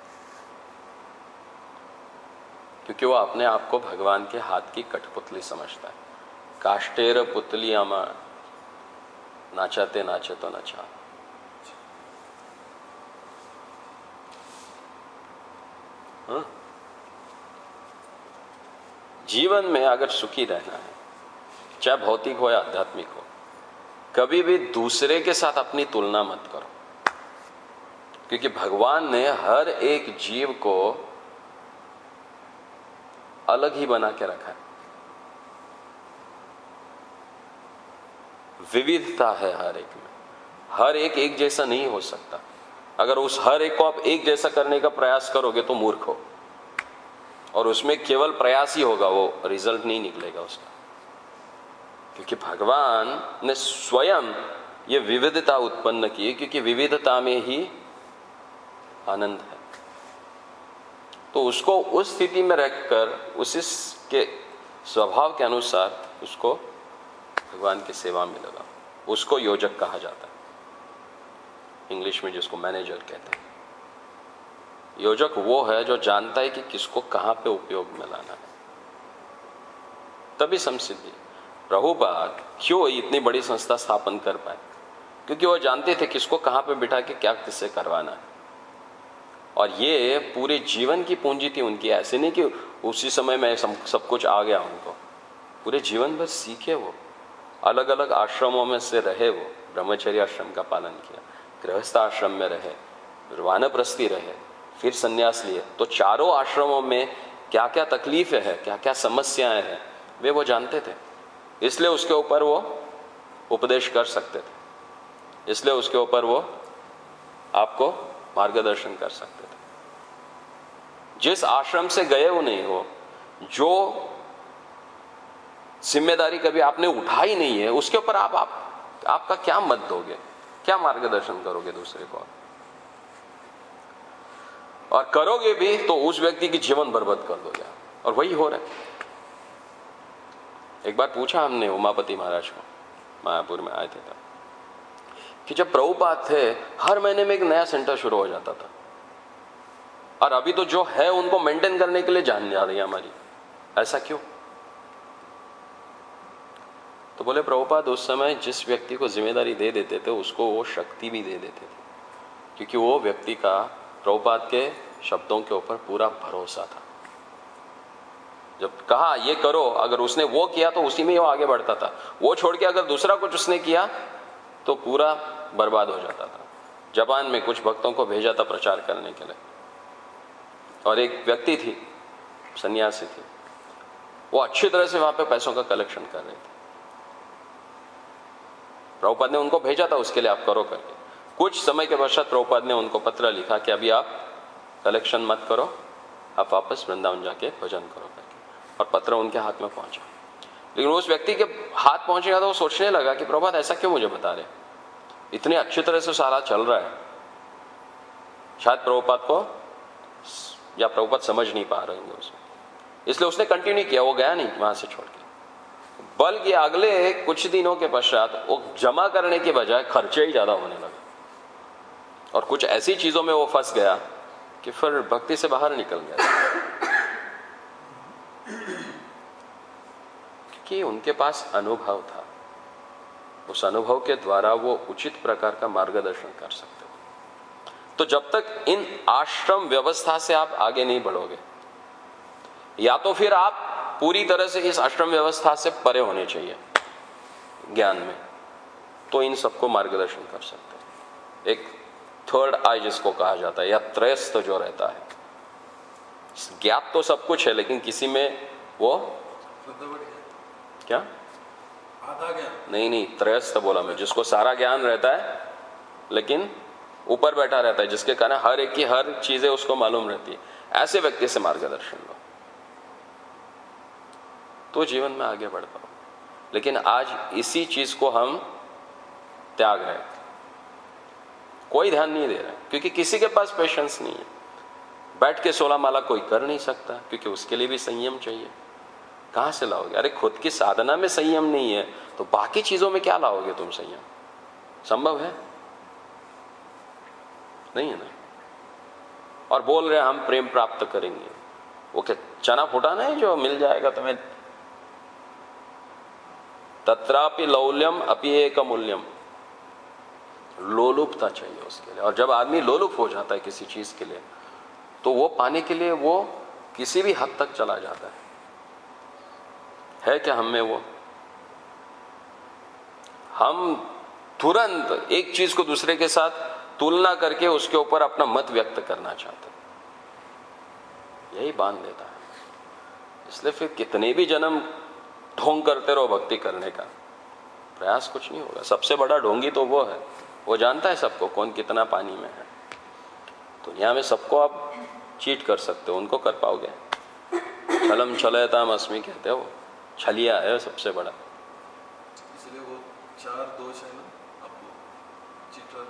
क्योंकि वो अपने आप को भगवान के हाथ की कठपुतली समझता है। काष्टेर पुतली आमा नाचाते नाचे तो नचा। हाँ? जीवन में अगर सुखी रहना है, चाहे भौतिक हो या आध्यात्मिक हो, कभी भी दूसरे के साथ अपनी तुलना मत करो, क्योंकि भगवान ने हर एक जीव को अलग ही बना के रखा है। विविधता है हर एक में, हर एक जैसा नहीं हो सकता। अगर उस हर एक को आप एक जैसा करने का प्रयास करोगे तो मूर्ख हो, और उसमें केवल प्रयास ही होगा, वो रिजल्ट नहीं निकलेगा उसका। क्योंकि भगवान ने स्वयं ये विविधता उत्पन्न की है, क्योंकि विविधता में ही आनंद है। तो उसको उस स्थिति में रखकर उसके स्वभाव के अनुसार उसको भगवान की सेवा में लगा, उसको योजक कहा जाता है, इंग्लिश में जिसको मैनेजर कहते हैं। योजक वो है जो जानता है कि किसको कहां पे उपयोग में लाना है, तभी समसिद्धि। प्रभुपाद क्यों इतनी बड़ी संस्था स्थापन कर पाए? क्योंकि वो जानते थे किसको कहां पे बिठा के क्या किससे करवाना है। और ये पूरे जीवन की पूंजी थी उनकी, ऐसे नहीं कि उसी समय में सब कुछ आ गया उनको। पूरे जीवन भर सीखे वो, अलग अलग आश्रमों में से रहे, वो ब्रह्मचर्य आश्रम का पालन किया, गृहस्थ आश्रम में रहे, वानप्रस्थी रहे, फिर संन्यास लिए। तो चारों आश्रमों में क्या क्या तकलीफें हैं, क्या क्या समस्याएं हैं, वे वो जानते थे। इसलिए उसके ऊपर वो उपदेश कर सकते थे, इसलिए उसके ऊपर वो आपको मार्गदर्शन कर सकते थे। जिस आश्रम से गए हो नहीं हो, जो जिम्मेदारी कभी आपने उठाई नहीं है, उसके ऊपर आपका क्या मत दोगे, क्या मार्गदर्शन करोगे दूसरे को? और करोगे भी तो उस व्यक्ति की जीवन बर्बाद कर दोगे, और वही हो रहा है। एक बार पूछा हमने उमापति महाराज को, मायापुर में आए थे तब, कि जब प्रभुपाद थे हर महीने में एक नया सेंटर शुरू हो जाता था, और अभी तो जो है उनको मेंटेन करने के लिए जान जा रही है हमारी, ऐसा क्यों? तो बोले प्रभुपाद उस समय जिस व्यक्ति को जिम्मेदारी दे देते थे उसको वो शक्ति भी दे देते थे, क्योंकि वो व्यक्ति का प्रभुपाद के शब्दों के ऊपर पूरा भरोसा था। जब कहा ये करो, अगर उसने वो किया तो उसी में वो आगे बढ़ता था, वो छोड़ के अगर दूसरा कुछ उसने किया तो पूरा बर्बाद हो जाता था। जापान में कुछ भक्तों को भेजा था प्रचार करने के लिए, और एक व्यक्ति थी, सन्यासी थी, वो अच्छी तरह से वहां पे पैसों का कलेक्शन कर रहे थे। प्रभुपाद ने उनको भेजा था उसके लिए आप करो करके। कुछ समय के पश्चात प्रभुपाद ने उनको पत्र लिखा कि अभी आप कलेक्शन मत करो, आप वापस वृंदावन जाके भजन करो करके, और पत्र उनके हाथ में पहुंचा। लेकिन उस व्यक्ति के हाथ पहुंचेगा तो वो सोचने लगा कि प्रभुपाद ऐसा क्यों मुझे बता रहे, इतनी अच्छी तरह से सारा चल रहा है, शायद प्रभुपाद को या प्रभुपाद समझ नहीं पा रहे होंगे उसमें, इसलिए उसने कंटिन्यू किया, वो गया नहीं वहां से छोड़ के। बल्कि अगले कुछ दिनों के पश्चात वो जमा करने के बजाय खर्चे ही ज्यादा होने लगे, और कुछ ऐसी चीजों में वो फंस गया कि फिर भक्ति से बाहर निकल गया, कि उनके पास अनुभव था, उस अनुभव के द्वारा वो उचित प्रकार का मार्गदर्शन कर सकते थे। तो जब तक इन आश्रम व्यवस्था से आप आगे नहीं बढ़ोगे, या तो फिर आप पूरी तरह से इस आश्रम व्यवस्था से परे होने चाहिए ज्ञान में, तो इन सबको मार्गदर्शन कर सकते हैं। एक थर्ड आई जिसको कहा जाता है, या त्रयस्थ जो रहता है, ज्ञात तो सब कुछ है लेकिन किसी में वो क्या आधा ज्ञान नहीं, त्रयस्थ बोला मैं, जिसको सारा ज्ञान रहता है लेकिन ऊपर बैठा रहता है, जिसके कारण हर एक की हर चीजें उसको मालूम रहती है, ऐसे व्यक्ति से मार्गदर्शन लो तो जीवन में आगे बढ़ पाओ। लेकिन आज इसी चीज को हम त्याग रहे, कोई ध्यान नहीं दे रहा, क्योंकि किसी के पास पेशेंस नहीं है। बैठ के 16 माला कोई कर नहीं सकता, क्योंकि उसके लिए भी संयम चाहिए। कहां से लाओगे? अरे खुद की साधना में संयम नहीं है तो बाकी चीजों में क्या लाओगे तुम संयम? संभव है? नहीं है ना। और बोल रहे हम प्रेम प्राप्त करेंगे, वो क्या चना फूटा नहीं जो मिल जाएगा तुम्हें? तत्रापि लौल्यम अपि एक मूल्यम, लोलुपता चाहिए उसके लिए। और जब आदमी लोलुप हो जाता है किसी चीज के लिए, तो वो पाने के लिए वो किसी भी हद तक चला जाता है क्या हम में वो? हम तुरंत एक चीज को दूसरे के साथ तुलना करके उसके ऊपर अपना मत व्यक्त करना चाहते हैं, यही बांध देता है। इसलिए फिर कितने भी जन्म ढोंग करते रहो भक्ति करने का, प्रयास कुछ नहीं होगा। सबसे बड़ा ढोंगी तो वो है, वो जानता है सबको कौन कितना पानी में है। दुनिया में सबको आप चीट कर सकते हो, उनको कर पाओगे? छलम छलयताम अस्मि कहते हो, छलिया है सबसे बड़ा। इसलिए वो 4 दोष है ना, अब चीटर,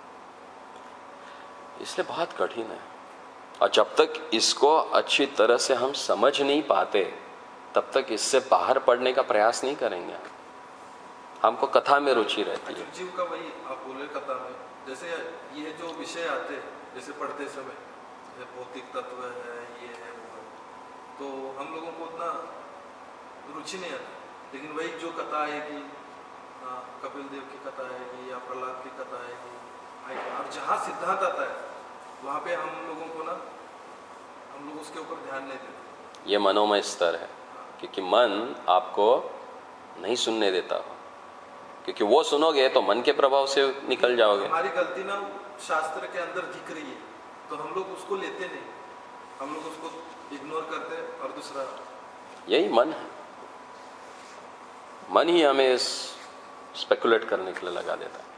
इसलिए बहुत कठिन है। और जब तक इसको अच्छी तरह से हम समझ नहीं पाते तब तक इससे बाहर पड़ने का प्रयास नहीं करेंगे। हमको कथा में रुचि रहती है। जीव का वही आप बोले कथा में, जैसे ये जो विषय आते जैसे पढ़ते समय, भौतिक तत्व है, ये है वो है, तो हम लोगों को उतना रुचि नहीं आता। लेकिन वही जो कथा आएगी, कपिल देव की कथा आएगी या प्रहलाद की कथा आएगी, और जहाँ सिद्धांत आता है वहाँ पे हम लोगों को ना, हम लोग उसके ऊपर ध्यान नहीं देते। ये मनोमय स्तर है, क्योंकि मन आपको नहीं सुनने देता हो, क्योंकि वो सुनोगे तो मन के प्रभाव से निकल जाओगे। हमारी गलती ना शास्त्र के अंदर दिख रही है तो हम लोग उसको लेते नहीं, हम लोग उसको इग्नोर करते हैं। और दूसरा यही मन है, मन ही हमें स्पेकुलेट करने के लिए लगा देता है।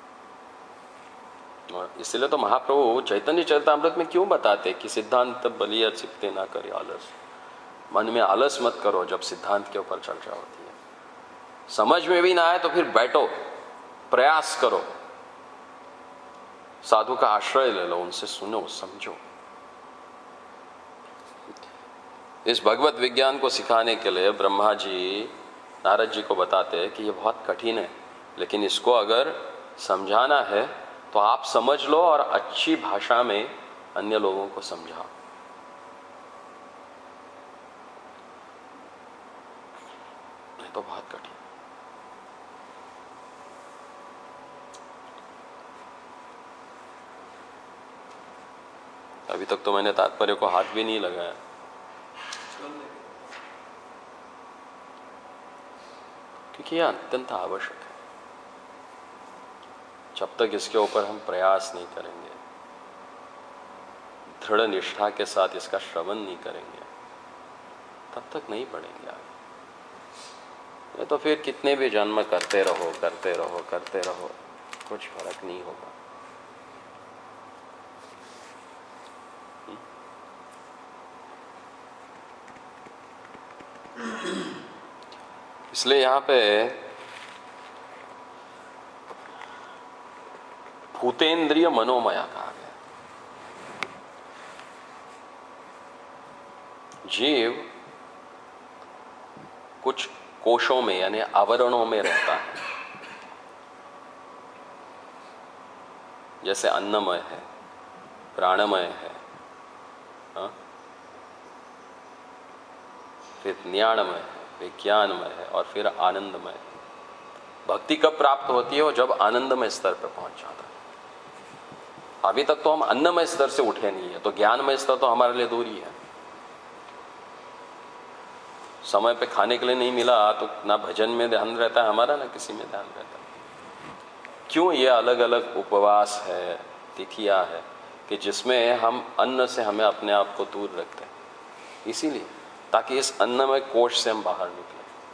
और इसलिए तो महाप्रभु चैतन्य चरितामृत में क्यों बताते कि सिद्धांत बलिया चित्ते ना करे आलस। मन में आलस मत करो जब सिद्धांत के ऊपर चर्चा होती है। समझ में भी ना आए तो फिर बैठो, प्रयास करो, साधु का आश्रय ले लो, उनसे सुनो, समझो। इस भगवत विज्ञान को सिखाने के लिए ब्रह्मा जी नारद जी को बताते हैं कि ये बहुत कठिन है, लेकिन इसको अगर समझाना है तो आप समझ लो और अच्छी भाषा में अन्य लोगों को समझाओ। नहीं तो बहुत कठिन। अभी तक तो मैंने तात्पर्य को हाथ भी नहीं लगाया, क्योंकि यह अत्यंत आवश्यक है। जब तक इसके ऊपर हम प्रयास नहीं करेंगे, दृढ़ निष्ठा के साथ इसका श्रवण नहीं करेंगे, तब तक नहीं पढ़ेंगे आगे। नहीं तो फिर कितने भी जन्म करते रहो करते रहो करते रहो, कुछ फर्क नहीं होगा। इसलिए यहां पे भूतेंद्रिय मनोमया कहा गया। जीव कुछ कोशों में यानी आवरणों में रहता है, जैसे अन्नमय है, प्राणमय है, फिर ज्ञानमय है, विज्ञानमय है और फिर आनंदमय है। भक्ति कब प्राप्त होती है? वो जब आनंदमय स्तर पर पहुंच जाता है। अभी तक तो हम अन्नमय स्तर से उठे नहीं है, तो ज्ञानमय स्तर तो हमारे लिए दूर ही है। समय पे खाने के लिए नहीं मिला तो ना भजन में ध्यान रहता है हमारा, ना किसी में ध्यान रहता है। क्यों? ये अलग अलग उपवास है, तिथियां है कि जिसमें हम अन्न से हमें अपने आप को दूर रखते हैं, इसीलिए ताकि इस अन्नमय कोश से हम बाहर निकलें।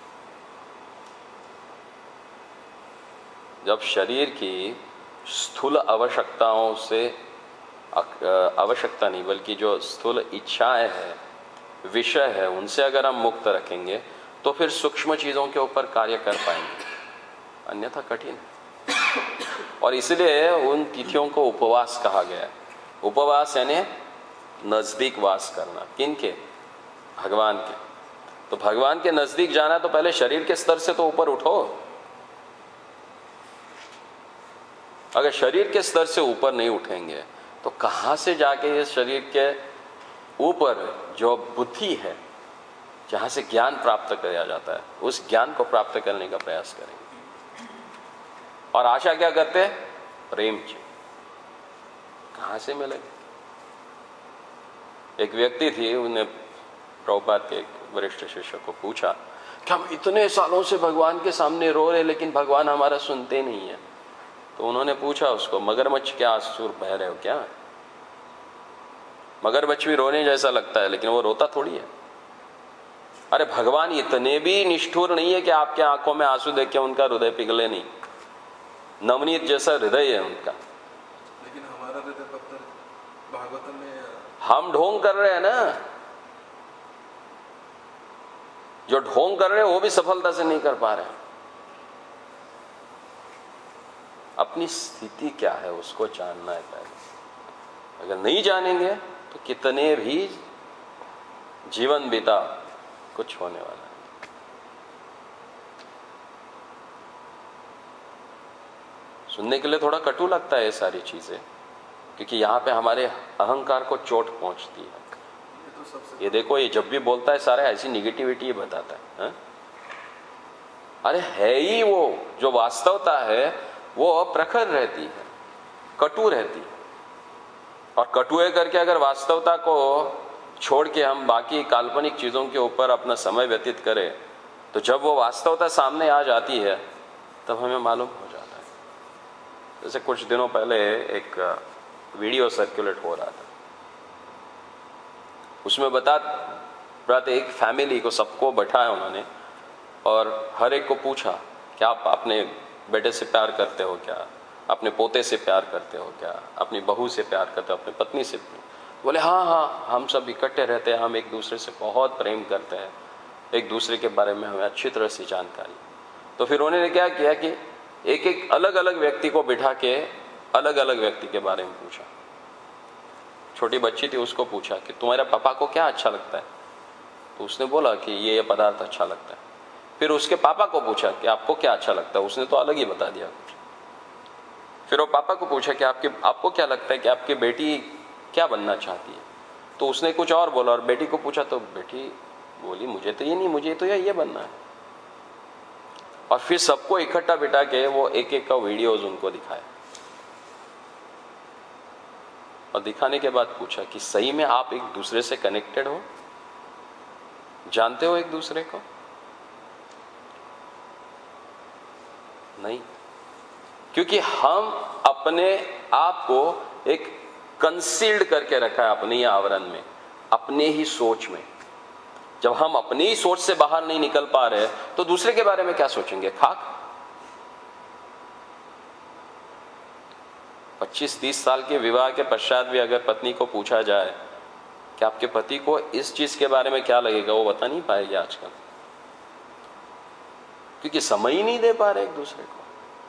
जब शरीर की स्थूल आवश्यकताओं से, आवश्यकता नहीं बल्कि जो स्थूल इच्छाएं हैं, विषय है, उनसे अगर हम मुक्त रखेंगे तो फिर सूक्ष्म चीजों के ऊपर कार्य कर पाएंगे, अन्यथा कठिन है। और इसलिए उन तिथियों को उपवास कहा गया है। उपवास यानी नजदीक वास करना। किनके? भगवान के। तो भगवान के नजदीक जाना तो पहले शरीर के स्तर से तो ऊपर उठो। अगर शरीर के स्तर से ऊपर नहीं उठेंगे तो कहां से जाके इस शरीर के ऊपर जो बुद्धि है, जहां से ज्ञान प्राप्त किया जाता है, उस ज्ञान को प्राप्त करने का प्रयास करेंगे। और आशा क्या करते हैं? प्रेम की। कहां से मिलेगी? एक व्यक्ति थी, उन्हें प्रभुपाद के एक वरिष्ठ शिष्य को पूछा कि हम इतने सालों से भगवान के सामने रो रहे लेकिन भगवान हमारा सुनते नहीं है। तो उन्होंने पूछा उसको, मगरमच्छ के आंसू बह रहे हो क्या? मगरमच्छ भी रोने जैसा लगता है लेकिन वो रोता थोड़ी है। अरे भगवान इतने भी निष्ठुर नहीं है कि आपके आंखों में आंसू देख के उनका हृदय पिघले नहीं। नवनीत जैसा हृदय है उनका। लेकिन हमारा हृदय पत्थर भागवत में हम ढोंग कर रहे हैं ना, जो ढोंग कर रहे हैं वो भी सफलता से नहीं कर पा रहे हैं। अपनी स्थिति क्या है उसको जानना है पहले। अगर नहीं जानेंगे तो कितने भी जीवन बीता, कुछ होने वाला है। सुनने के लिए थोड़ा कटु लगता है ये सारी चीजें, क्योंकि यहां पे हमारे अहंकार को चोट पहुंचती है। ये देखो, ये जब भी बोलता है सारे ऐसी निगेटिविटी बताता है, अरे है ही वो जो वास्तवता है वो प्रखर रहती है, कटु रहती है। और कटुए करके अगर वास्तवता को छोड़ के हम बाकी काल्पनिक चीजों के ऊपर अपना समय व्यतीत करें तो जब वो वास्तवता सामने आ जाती है तब हमें मालूम हो जाता है। जैसे कुछ दिनों पहले एक वीडियो सर्कुलेट हो रहा था, उसमें बताते एक फैमिली को सबको बैठाया उन्होंने और हर एक को पूछा कि आप अपने बेटे से प्यार करते हो क्या, अपने पोते से प्यार करते हो क्या, अपनी बहू से प्यार करते हो, अपनी पत्नी से? बोले हाँ हाँ, हम सब इकट्ठे रहते हैं, हम एक दूसरे से बहुत प्रेम करते हैं, एक दूसरे के बारे में हमें अच्छी तरह से जानकारी। तो फिर उन्होंने क्या किया कि एक एक अलग अलग व्यक्ति को बिठा के अलग अलग व्यक्ति के बारे में पूछा। छोटी बच्ची थी, उसको पूछा कि तुम्हारे पापा को क्या अच्छा लगता है? तो उसने बोला कि ये पदार्थ अच्छा लगता है। फिर उसके पापा को पूछा कि आपको क्या अच्छा लगता है, उसने तो अलग ही बता दिया कुछ। फिर वो पापा को पूछा कि आपको क्या लगता है कि आपकी बेटी क्या बनना चाहती है, तो उसने कुछ और बोला। और बेटी को पूछा तो बेटी बोली मुझे तो ये नहीं, मुझे तो ये बनना है। और फिर सबको इकट्ठा बिठा के वो एक एक का वीडियोज उनको दिखाया, और दिखाने के बाद पूछा कि सही में आप एक दूसरे से कनेक्टेड हो, जानते हो एक दूसरे को? नहीं, क्योंकि हम अपने आप को एक कंसील्ड करके रखा है अपने ही आवरण में, अपने ही सोच में। जब हम अपनी ही सोच से बाहर नहीं निकल पा रहे तो दूसरे के बारे में क्या सोचेंगे? खाक। 25-30 साल के विवाह के पश्चात भी अगर पत्नी को पूछा जाए कि आपके पति को इस चीज के बारे में क्या लगेगा, वो बता नहीं पाएगी आजकल, क्योंकि समय ही नहीं दे पा रहे एक दूसरे को।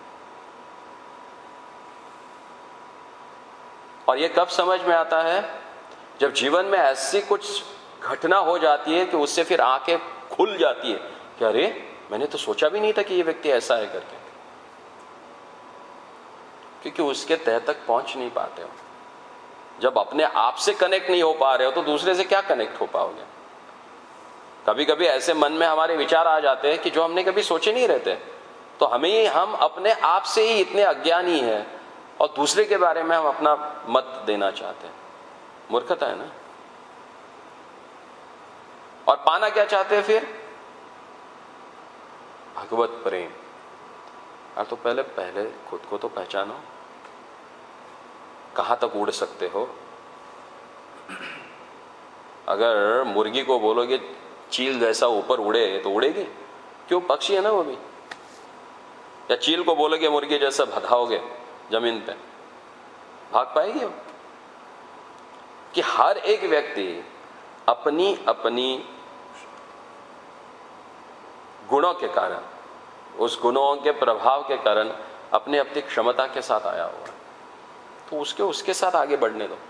और ये कब समझ में आता है? जब जीवन में ऐसी कुछ घटना हो जाती है कि उससे फिर आंखें खुल जाती है कि अरे मैंने तो सोचा भी नहीं था कि ये व्यक्ति ऐसा है करके, क्योंकि उसके तह तक पहुंच नहीं पाते हो। जब अपने आप से कनेक्ट नहीं हो पा रहे हो तो दूसरे से क्या कनेक्ट हो पाओगे? कभी कभी ऐसे मन में हमारे विचार आ जाते हैं कि जो हमने कभी सोचे नहीं रहते, तो हम अपने आप से ही इतने अज्ञानी हैं और दूसरे के बारे में हम अपना मत देना चाहते हैं। मूर्खता है ना। और पाना क्या चाहते हैं फिर? भगवत प्रेम। और तो पहले खुद को तो पहचानो, कहां तक उड़ सकते हो। अगर मुर्गी को बोलोगे चील जैसा ऊपर उड़े तो उड़ेगी? क्यों, पक्षी है ना वो भी। या चील को बोलोगे मुर्गी जैसा भगाओगे जमीन पे, भाग पाएगी वो? कि हर एक व्यक्ति अपनी अपनी गुणों के कारण, उस गुणों के प्रभाव के कारण अपने अपनी क्षमता के साथ आया हुआ है, तो उसके साथ आगे बढ़ने दो।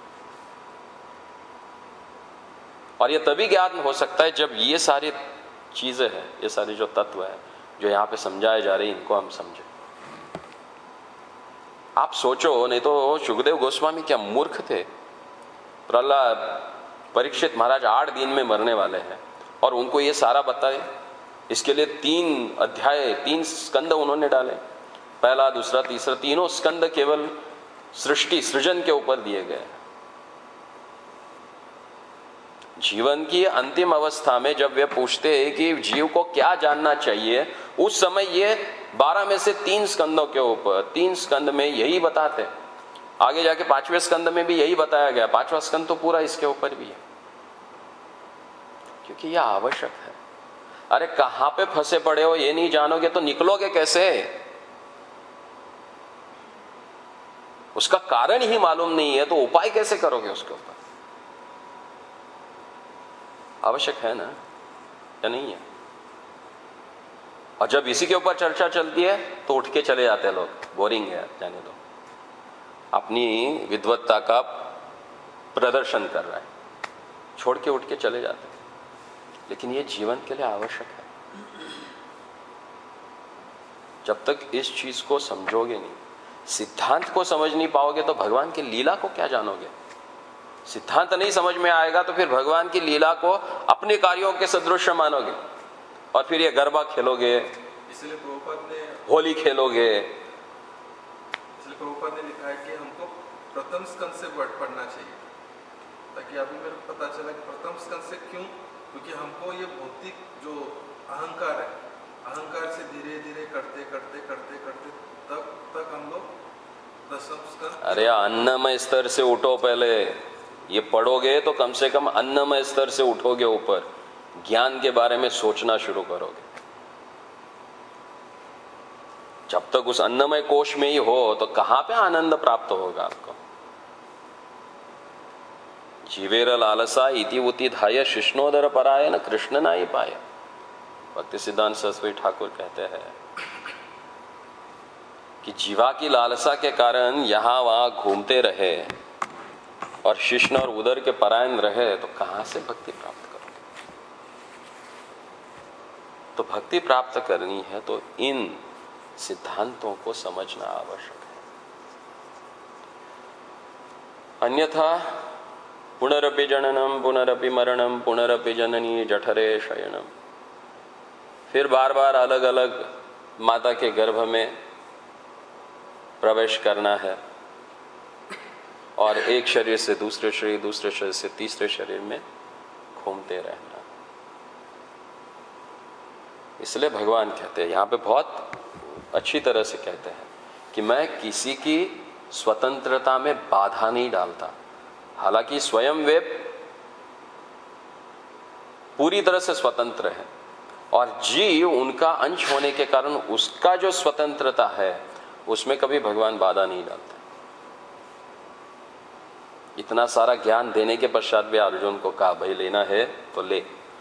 और ये तभी ज्ञान हो सकता है जब ये सारी चीजें हैं, ये सारी जो तत्व है जो यहां पे समझाए जा रहे हैं, इनको हम समझें। आप सोचो, नहीं तो सुखदेव गोस्वामी क्या मूर्ख थे? प्रहलाद, परीक्षित महाराज 8 दिन में मरने वाले हैं और उनको ये सारा बताए। इसके लिए 3 अध्याय, 3 स्कंद उन्होंने डाले, पहला, दूसरा, तीसरा, तीनों स्कंद केवल सृष्टि सृजन के ऊपर दिए गए। जीवन की अंतिम अवस्था में जब वे पूछते हैं कि जीव को क्या जानना चाहिए, उस समय ये 12 में से 3 स्कंदों के ऊपर, 3 स्कंद में यही बताते। आगे जाके 5वें स्कंद में भी यही बताया गया। 5वां स्कंद तो पूरा इसके ऊपर भी है, क्योंकि यह आवश्यक है। अरे कहां पे फंसे पड़े हो ये नहीं जानोगे तो निकलोगे कैसे? उसका कारण ही मालूम नहीं है तो उपाय कैसे करोगे उसके ऊपर? आवश्यक है ना, या नहीं है? और जब इसी के ऊपर चर्चा चलती है तो उठ के चले जाते हैं लोग, बोरिंग है, जाने दो। अपनी विद्वत्ता का प्रदर्शन कर रहा है, छोड़ के उठ के चले जाते हैं। लेकिन ये जीवन के लिए आवश्यक है। जब तक इस चीज को समझोगे नहीं, सिद्धांत को समझ नहीं पाओगे तो भगवान की लीला को क्या जानोगे? सिद्धांत नहीं समझ में आएगा तो फिर भगवान की लीला को अपने कार्यों के सदृश मानोगे और फिर ये गरबा खेलोगे, इसलिए प्रभुपाद ने होली खेलोगे। इसलिए प्रभुपाद ने लिखा है कि हमको प्रथम स्कंद से पढ़ना चाहिए, ताकि अभी मेरे को पता चला कि प्रथम स्कंद से क्यों, क्योंकि हमको ये भौतिक जो अहंकार है, अहंकार से धीरे धीरे करते करते करते करते तक हम लोग दसम स्कंद। अरे अन्नमय स्तर से उठो, पहले ये पढ़ोगे तो कम से कम अन्नमय स्तर से उठोगे ऊपर, ज्ञान के बारे में सोचना शुरू करोगे। जब तक उस अन्नमय कोश में ही हो तो कहां पे आनंद प्राप्त होगा आपको? जीवेर लालसा इति उति धाय शिष्णोदर पराय न कृष्ण ना ही पाए। भक्ति सिद्धांत सरस्वती ठाकुर कहते हैं कि जीवा की लालसा के कारण यहां वहां घूमते रहे और शिष्ण और उदर के परायण रहे तो कहां से भक्ति प्राप्त करोगे? तो भक्ति प्राप्त करनी है तो इन सिद्धांतों को समझना आवश्यक है। अन्यथा पुनरपि जननम पुनरपि मरणम पुनरपि जननी जठरे शयनम, फिर बार बार अलग अलग माता के गर्भ में प्रवेश करना है और एक शरीर से दूसरे शरीर, दूसरे शरीर से तीसरे शरीर में घूमते रहना। इसलिए भगवान कहते हैं, यहाँ पे बहुत अच्छी तरह से कहते हैं कि मैं किसी की स्वतंत्रता में बाधा नहीं डालता। हालांकि स्वयं वे पूरी तरह से स्वतंत्र है और जीव उनका अंश होने के कारण उसका जो स्वतंत्रता है उसमें कभी भगवान बाधा नहीं डालता। इतना सारा ज्ञान देने के पश्चात भी अर्जुन को कहा, भाई लेना है तो ले,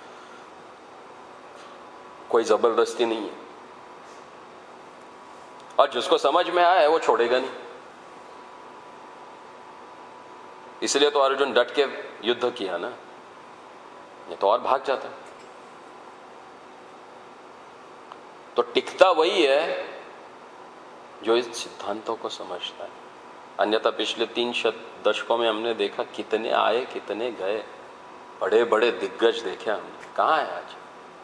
कोई जबरदस्ती नहीं है, और जिसको समझ में आया है वो छोड़ेगा नहीं। इसलिए तो अर्जुन डट के युद्ध किया ना, ये तो और भाग जाता। तो टिकता वही है जो इस सिद्धांतों को समझता है। अन्यथा पिछले 3 दशकों में हमने देखा कितने आए कितने गए, बड़े बड़े दिग्गज देखे हमने, कहाँ है आज?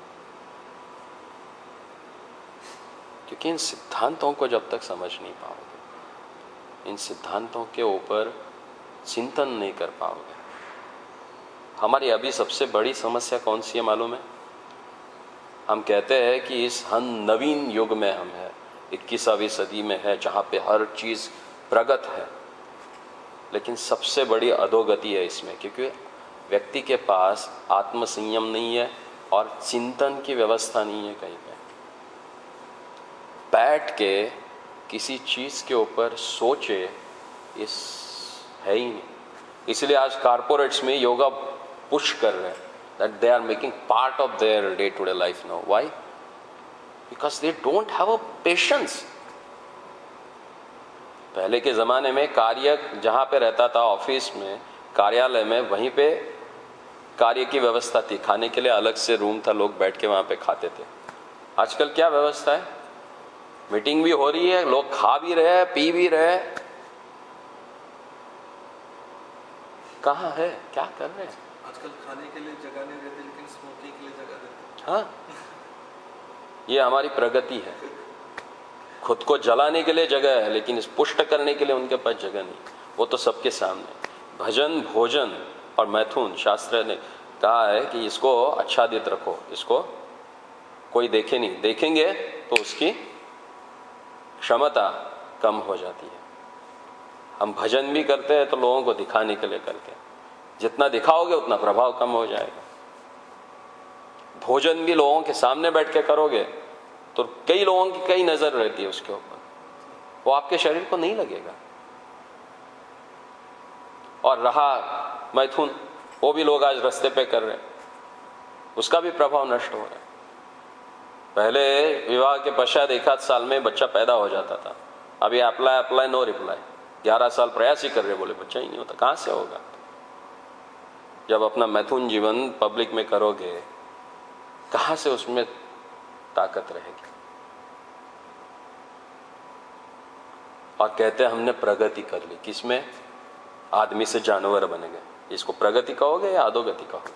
क्योंकि इन सिद्धांतों को जब तक समझ नहीं पाओगे, इन सिद्धांतों के ऊपर चिंतन नहीं कर पाओगे। हमारी अभी सबसे बड़ी समस्या कौन सी है मालूम है? हम कहते हैं कि इस नवीन युग में हम हैं, 21वीं सदी में है, जहाँ पे हर चीज़ प्रगत है, लेकिन सबसे बड़ी अधोगति है इसमें, क्योंकि व्यक्ति के पास आत्मसंयम नहीं है और चिंतन की व्यवस्था नहीं है। कहीं पे बैठ के किसी चीज़ के ऊपर सोचे इस है ही नहीं। इसलिए आज कारपोरेट्स में योगा पुश कर रहे हैं, that they are making part of their day to day life now. Why? Because they don't have a patience. पहले के ज़माने में कार्य जहाँ पे रहता था, ऑफिस में, कार्यालय में, वहीं पे कार्य की व्यवस्था थी, खाने के लिए अलग से रूम था, लोग बैठ के वहाँ पे खाते थे। आजकल क्या व्यवस्था है? मीटिंग भी हो रही है, लोग खा भी रहे हैं, पी भी रहे हैं, कहाँ है, क्या कर रहे हैं? आजकल खाने के लिए जगह नहीं रहती, लेकिन स्मोकिंग के लिए जगह रहती। हाँ, ये हमारी प्रगति है। खुद को जलाने के लिए जगह है, लेकिन इस पुष्ट करने के लिए उनके पास जगह नहीं। वो तो सबके सामने। भजन, भोजन और मैथुन, शास्त्र ने कहा है कि इसको आच्छादित रखो, इसको कोई देखे नहीं, देखेंगे तो उसकी क्षमता कम हो जाती है। हम भजन भी करते हैं तो लोगों को दिखाने के लिए करते हैं, जितना दिखाओगे उतना प्रभाव कम हो जाएगा। भोजन भी लोगों के सामने बैठ के करोगे तो कई लोगों की कई नजर रहती है उसके ऊपर, वो आपके शरीर को नहीं लगेगा। और रहा मैथुन, वो भी लोग आज रास्ते पे कर रहे हैं, उसका भी प्रभाव नष्ट हो रहा है। पहले विवाह के पश्चात 1 साल में बच्चा पैदा हो जाता था, अभी अप्लाई नो रिप्लाई। 11 साल प्रयास ही कर रहे, बोले बच्चा ही नहीं होता, कहाँ से होगा? जब अपना मैथुन जीवन पब्लिक में करोगे, कहाँ से उसमें ताकत रहेगी? और कहते हैं हमने प्रगति कर ली, किसमें? आदमी से जानवर बन गए। इसको प्रगति कहोगे या अधोगति कहोगे?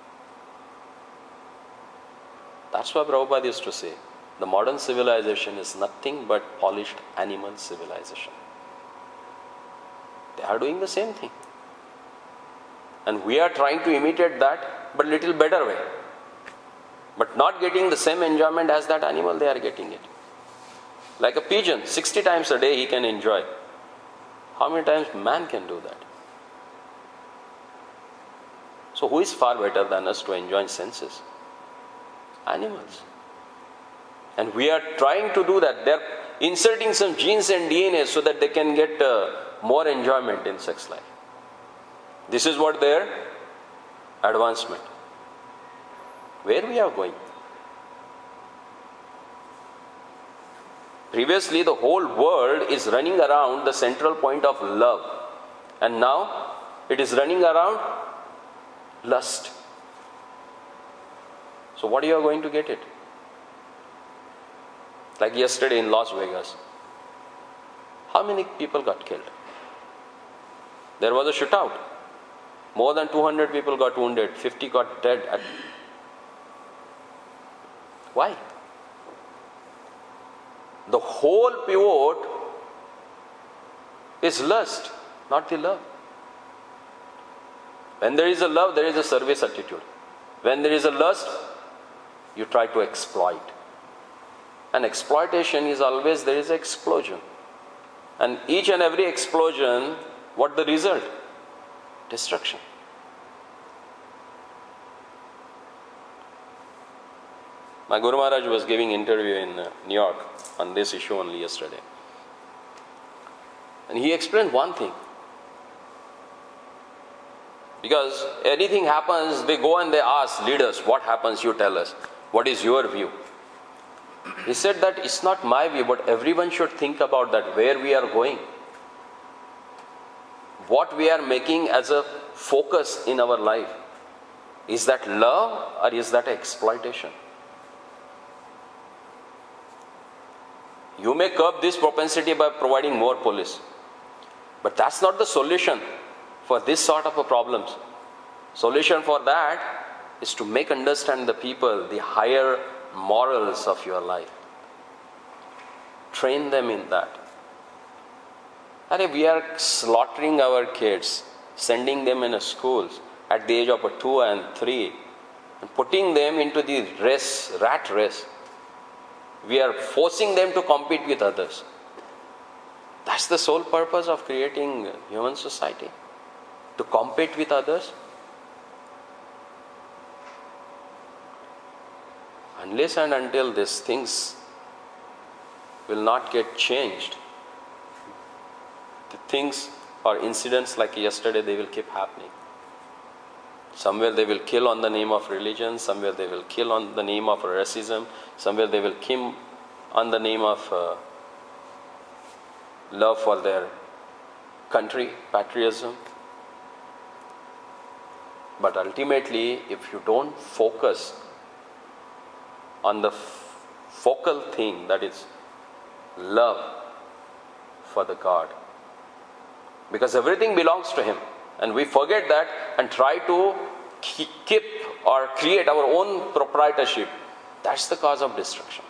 That's why Prabhupada used to say, the modern civilization is nothing but polished animal civilization. They are doing the same thing. And we are trying to imitate that, but little better way. But not getting the same enjoyment as that animal, they are getting it. Like a pigeon, 60 times a day he can enjoy. How many times man can do that? So who is far better than us to enjoy senses? Animals. And we are trying to do that. They are inserting some genes and DNA so that they can get more enjoyment in sex life. This is what their advancement. Where we are going? Previously, the whole world is running around the central point of love, and now it is running around lust. So what you are going to get it? Like yesterday in Las Vegas. How many people got killed? There was a shootout. More than 200 people got wounded. 50 got dead. Why? The whole pivot is lust, not the love. When there is a love, there is a service attitude. When there is a lust, you try to exploit. And exploitation is always, there is an explosion. And each and every explosion, what the result? Destruction. My Guru Maharaj was giving interview in New York on this issue only yesterday. And he explained one thing. Because anything happens, they go and they ask leaders, what happens, you tell us. What is your view? He said that it's not my view, but everyone should think about that, where we are going. What we are making as a focus in our life. Is that love or is that exploitation? You may curb this propensity by providing more police. But that's not the solution for this sort of a problems. Solution for that is to make understand the people the higher morals of your life. Train them in that. And we are slaughtering our kids, sending them in schools at the age of 2 and 3, and putting them into the rat race. We are forcing them to compete with others. That's the sole purpose of creating human society. To compete with others. Unless and until these things will not get changed, the things or incidents like yesterday, they will keep happening. Somewhere they will kill on the name of religion, somewhere they will kill on the name of racism, somewhere they will kill on the name of love for their country, patriotism. But ultimately, if you don't focus on the focal thing, that is love for the God, because everything belongs to Him, and we forget that and try to keep or create our own proprietorship, that's the cause of destruction.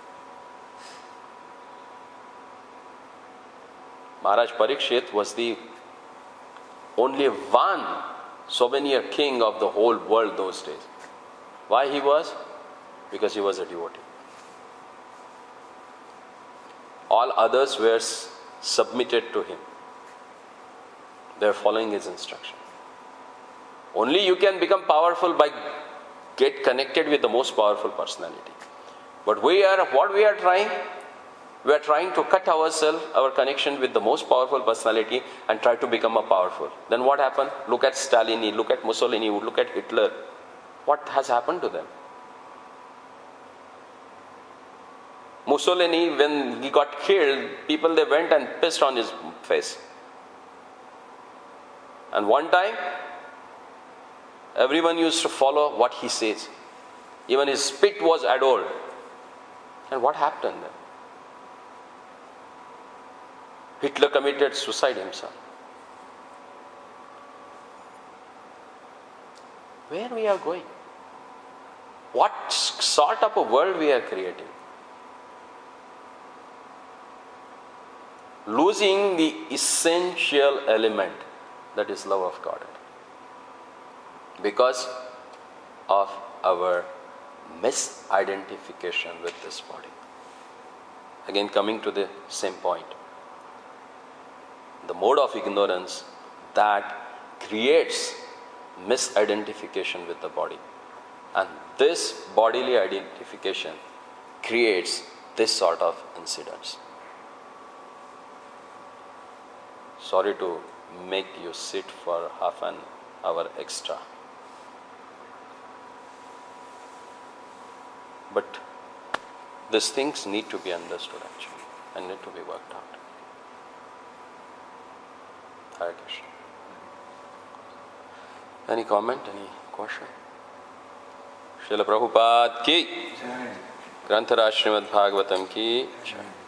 Maharaj Parikshit was the only one souvenir king of the whole world those days. Why he was? Because he was a devotee. All others were submitted to him. They are following his instruction. Only you can become powerful by get connected with the most powerful personality. But what we are trying? We are trying to cut ourselves, our connection with the most powerful personality, and try to become a powerful. Then what happened? Look at Stalin, look at Mussolini, look at Hitler. What has happened to them? Mussolini, when he got killed, people they went and pissed on his face. And one time, everyone used to follow what he says. Even his spit was adored. And what happened then? Hitler committed suicide himself. Where we are going? What sort of a world we are creating? Losing the essential element, that is love of God, because of our misidentification with this body. Again, coming to the same point. The mode of ignorance that creates misidentification with the body. And this bodily identification creates this sort of incidents. Sorry to make you sit for half an hour extra. But these things need to be understood actually and need to be worked out. Hare Krishna. Any comment? Any question? Srila Prabhupada ki. ग्रंथराज Shrimad Bhagavatam की जय।